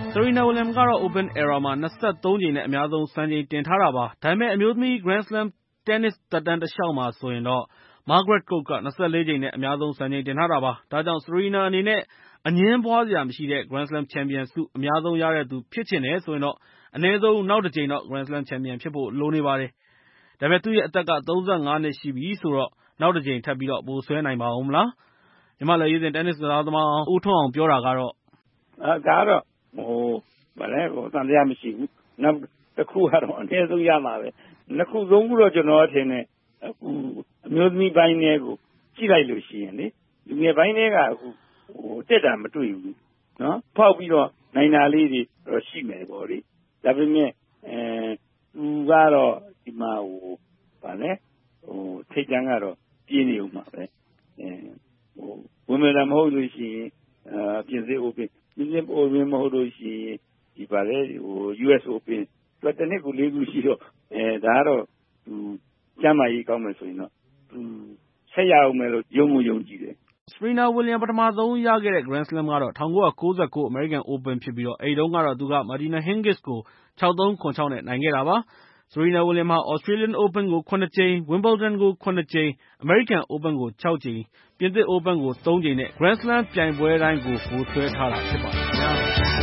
Serena Williams ကတော့ Open Era မှာ ၂၃ ကြိမ်နဲ့အများဆုံးစံချိန်တင်ထားတာပါ။ဒါပေမဲ့အမျိုးသမီး Grand Slam Tennis သက်တမ်းတလျှောက်မှာဆိုရင်တော့ Margaret Court က ၂၄ ကြိမ်နဲ့အများဆုံးစံချိန်တင်ထားတာပါ။ဒါကြောင့် Serena အနေနဲ့အငြင်းပွားစရာမရှိတဲ့ Grand Slam ချန်ပီယံဆုအများဆုံးရတဲ့သူဖြစ်ချင်တယ်ဆိုရင်တော့ အနည်းဆုံးနောက်တစ်ကြိမ်တော့ Grand Slam ချန်ပီယံဖြစ်ဖို့လိုနေပါတယ်။ဒါပေမဲ့သူ့ရဲ့အသက်က ၃၅ နှစ်ရှိပြီဆိုတော့နောက်တစ်ကြိမ်ထပ်ပြီးတော့ပိုဆွဲနိုင်ပါဦးမလား။မြန်မာလက်ရေးစဉ်တင်းနစ်ကစားသမားဦးထွန်းအောင်ပြောတာကတော့အဲဒါကတော့ဟိုဗလဲဟိုတန်တရားမရှိဘူး။နောက်တစ်ခုကတော့အနည်းဆုံးရမှာပဲ။နှစ်ခုသုံးခုတော့ကျွန်တော်ထင်တယ်အခုအမျိုးသမီးပိုင်းနဲ့ကိုကြည့်လိုက်လို့ရှိရင်လေလူငယ်ပိုင်းတွေကအခုဟိုတက်တာမတွေ့ဘူးနော်ဖောက်ပြီးတော့နိုင်တာလေးတွေတော့ရှိမယ်ပေါ့လေဒါပေမဲ့အဲသူကတော့ဒီမှာဟိုဗာလဲဟိုထိတ်တန်းကတော့ပြင်းနေဦးမှာပဲအဲဟိုဝင်မလာမဟုတ်လို့ရှိရင်အာပြင်စစ် Open ပြင်စစ် Open မဟုတ်လို့ရှိရင်ဒီဗာလဲဟို U S Open သူတနည်းကိုလေးခုရှိတော့အဲဒါကတော့သူကျမ်းမာရေးကောင်းမယ်ဆိုရင်တော့သူဆက်ရအောင်မယ်လို့ယုံမှုယုံကြည်တယ် Serena Williams ပထမဆုံးရခဲ့တဲ့ Grand Slam ကတော့၁၉၉၉ American Open ဖြစ်ပြီးတော့အဲဒီတုန်းကတော့သူက Martina Hingis ကို ၆-၃ ၇-၆ နဲ့နိုင်ခဲ့တာပါ။ Serena Williams ဟာ Australian Open ကို ၇ ကြိမ်၊ Wimbledon ကို ၇ ကြိမ်၊ American Open ကို ၆ ကြိမ်၊ ပြင်သစ် Open ကို ၃ ကြိမ်နဲ့ Grand Slam ပြိုင်ပွဲတိုင်းကိုဗိုလ်စွဲထားတာဖြစ်ပါတယ်ခင်ဗျာ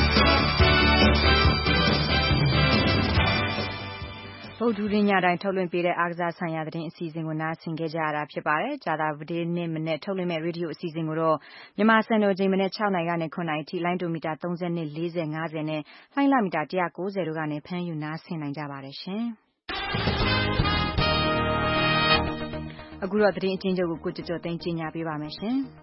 ဗုဒ္ဓဟူးနေ့ညတိုင်းထုတ်လွှင့်ပေးတဲ့အားကစားဆိုင်ရာသတင်းအစီအစဉ်ကိုနားဆင်ကြရတာဖြစ်ပါတယ်။ကြာသပတေးနေ့မနေ့ထုတ်လွှင့်မဲ့ရေဒီယိုအစီအစဉ်ကိုတော့မြန်မာစံတော်ချိန်မနေ့၆နာရီကနေ၇နာရီထိလိုင်းဒိုမီတာ၃၂ ၄၀ ၅၀နဲ့လှိုင်းလမီတာ၁၉၀တို့ကနေဖမ်းယူနားဆင်နိုင်ကြပါတယ်ရှင်။အခုတော့သတင်းအချင်းချုပ်ကိုကိုကျော်ကျော်သိန်းကြီးညာပေးပါမယ်ရှင်။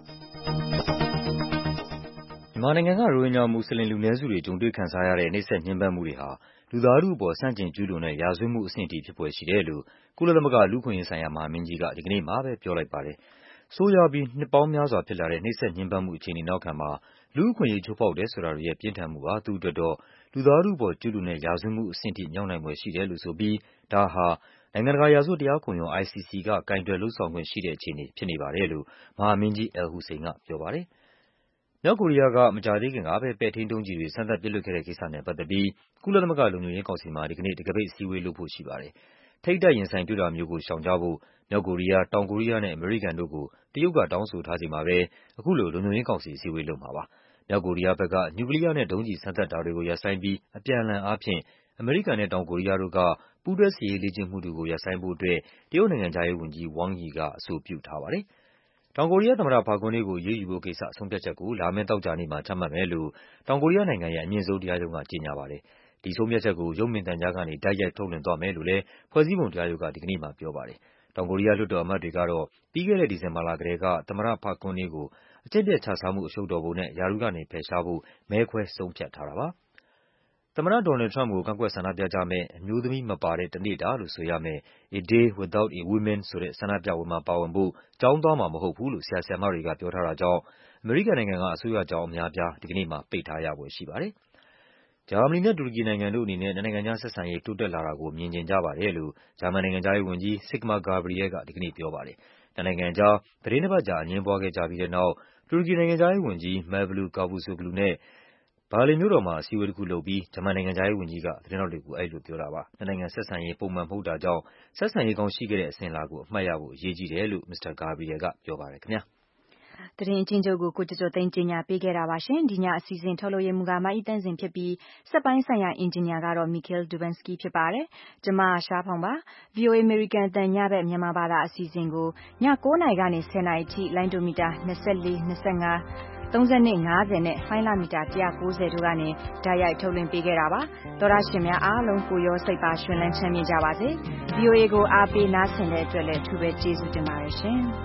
မြန်မာနိုင်ငံကရိုဟင်ဂျာမွတ်စလင်လူနည်းစုတွေကြုံတွေ့ခံစားရတဲ့နှိပ်စက်ညှဉ်းပန်းမှုတွေဟာလူသားထုအပေါ်ဆန့်ကျင်ကျူးလွန်တဲ့ရာဇဝတ်မှုအဆင့်အထိဖြစ်ဖွယ်ရှိတယ်လို့ကုလသမဂ္ဂလူ့အခွင့်အရေးဆိုင်ရာမဟာမင်းကြီးကဒီကနေ့မှာပဲပြောလိုက်ပါတယ်။ဆိုးရွားပြီးနှစ်ပေါင်းများစွာဖြစ်လာတဲ့နှိပ်စက်ညှဉ်းပန်းမှုအခြေအနေနောက်ခံမှာလူ့အခွင့်အရေးချိုးဖောက်တယ်ဆိုတာတွေရဲ့ပြင်းထန်မှုဟာသူ့အတွက်တော့လူသားထုအပေါ်ကျူးလွန်တဲ့ရာဇဝတ်မှုအဆင့်အထိရောက်နိုင်ဖွယ်ရှိတယ်လို့ဆိုပြီးဒါဟာနိုင်ငံတကာရာဇဝတ်တရားခုံရုံး I C C ကကိုင်တွယ်လုပ်ဆောင်ခွင့်ရှိတဲ့အခြေအနေဖြစ်နေပါတယ်လို့မဟာမင်းကြီး Al-Hussein ကပြောပါတယ်။မြောက်ကိုရီးယားကမကြာသေးခင်ကပဲပဲ့ထိန်းဒုံးကျည်တွေစမ်းသပ်ပစ်လွှတ်ခဲ့တဲ့ကိစ္စနဲ့ပတ်သက်ပြီးကုလသမဂ္ဂလုံခြုံရေးကောင်စီမှာဒီကနေ့တံခါးပိတ်အစည်းအဝေးလုပ်ဖို့ရှိပါတယ်။ထိပ်တိုက်ရင်ဆိုင်တွေ့တာမျိုးကိုရှောင်ကြဖို့မြောက်ကိုရီးယား၊တောင်ကိုရီးယားနဲ့အမေရိကန်တို့ကိုတရုတ်ကတောင်းဆိုထားချိန်မှာပဲအခုလိုလုံခြုံရေးကောင်စီအစည်းအဝေးလုပ်မှာပါ။မြောက်ကိုရီးယားဘက်ကနျူကလီးယားနဲ့ဒုံးကျည်စမ်းသပ်တာတွေကိုရပ်ဆိုင်းပြီးအပြန်အလှန်အားဖြင့်အမေရိကန်နဲ့တောင်ကိုရီးယားတို့ကပူးတွဲစစ်ရေးလေ့ကျင့်မှုတွေကိုရပ်ဆိုင်းဖို့အတွက်တရုတ်နိုင်ငံခြားရေးဝန်ကြီး Wang Yi ကအဆိုပြုထားပါတယ်။တောင်ကိုရီးယားသမ္မတ Park Geun-hye ကိုအရေးယူဖို့ကိစ္စဆုံးဖြတ်ချက်ကိုလာမယ့်သောကြာနေ့မှာချမှတ်မယ်လို့တောင်ကိုရီးယားနိုင်ငံရဲ့အမြင့်ဆုံးတရားရုံးကကြေညာပါတယ်။ဒီဆုံးဖြတ်ချက်ကိုရုပ်မြင်သံကြားကနေတိုက်ရိုက်ထုတ်လွှင့်သွားမယ်လို့လည်းဖွဲ့စည်းပုံတရားရုံးကဒီကနေ့မှာပြောပါတယ်။တောင်ကိုရီးယားလွှတ်တော်အမတ်တွေကတော့ပြီးခဲ့တဲ့ဒီဇင်ဘာလကတည်းကသမ္မတ Park Geun-hye ကိုအကျင့်ပျက်ခြစားမှုအရှုပ်တော်ပုံနဲ့ရာထူးကနေဖယ်ရှားဖို့မဲခွဲဆုံးဖြတ်ထားတာပါ။သမ္မတ Donald Trump ကိုကန့်ကွက်ဆန္ဒပြကြမယ့်အမျိုးသမီးမပါတဲ့တနေ့တာလို့ဆိုရမယ့် A Day Without a Woman ဆိုတဲ့ဆန္ဒပြပွဲမှာပါဝင်ဖို့ကျောင်းသွားမှာမဟုတ်ဘူးလို့ဆရာဆရာမတွေကပြောထားတာကြောင့်အမေရိကန်နိုင်ငံကအစိုးရကျောင်းအများအပြားဒီကနေ့မှာပိတ်ထားရဖွယ်ရှိပါတယ်။ဂျာမနီနဲ့တူရကီနိုင်ငံတို့အနေနဲ့နှစ်နိုင်ငံကြားဆက်ဆံရေးတိုးတက်လာတာကိုမြင်ချင်ကြပါတယ်လို့ဂျာမန်နိုင်ငံခြားရေးဝန်ကြီး Sigmar Gabriel ကဒီကနေ့ပြောပါတယ်။နှစ်နိုင်ငံကြားသီတင်းနှစ်ပတ်ကြာအငြင်းပွားခဲ့ကြပြီးတဲ့နောက်တူရကီနိုင်ငံခြားရေးဝန်ကြီး Mevlut Cavusoglu နဲ့ဘာလင်မြို့တော်မှာအစည်းအဝေးတစ်ခုလုပ်ပြီးဂျာမန်နိုင်ငံခြားရေးဝန်ကြီးကသတင်းထောက်တွေကိုအဲဒီလိုပြောတာပါ။နှစ်နိုင်ငံဆက်ဆံရေးပုံမှန်မဟုတ်တာကြောင့်ဆက်ဆံရေးကောင်းရှိခဲ့တဲ့အစဉ်အလာကိုအမှတ်ရဖို့အရေးကြီးတယ်လို့မစ္စတာ Gabriel ကပြောပါတယ်ခင်ဗျာ။သတင်းအချင်းချုပ်ကိုကိုကျော်ကျော်သိန်းကြီးညာပေးခဲ့တာပါရှင်။ဒီညအစီအစဉ်ထုတ်လုပ်ရမှုကမအီတန်းစင်ဖြစ်ပြီးစက်ပိုင်းဆိုင်ရာအင်ဂျင်နီယာကတော့ Mikhail Dubinsky ဖြစ်ပါတယ်။ကျမရှားဖောင်ပါ။ V O A American အသံညဘက်မြန်မာဘာသာအစီအစဉ်ကိုည၉နာရီကနေ၁၀နာရီထိလိုင်းဒိုမီတာ၂၄၊၂၅၃၂၊၅၀နဲ့လှိုင်းလမီတာ၁၉၀တို့ကနေဓာတ်ရိုက်ထုတ်လွှင့်ပေးခဲ့တာပါ။သောရရှင်များအားလုံးကိုရောစိတ်ပါရှင်လန်းချမ်းမြေ့ကြပါစေ။ V O A ကိုအားပေးနားဆင်တဲ့အတွက်လည်းအထူးပဲကျေးဇူးတင်ပါတယ်ရှင်။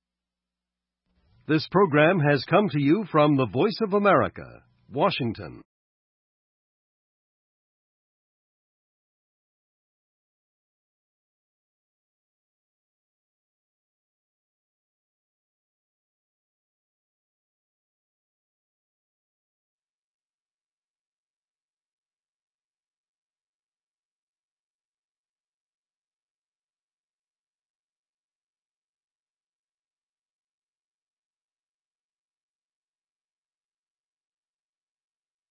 This program has come to you from the Voice of America, Washington.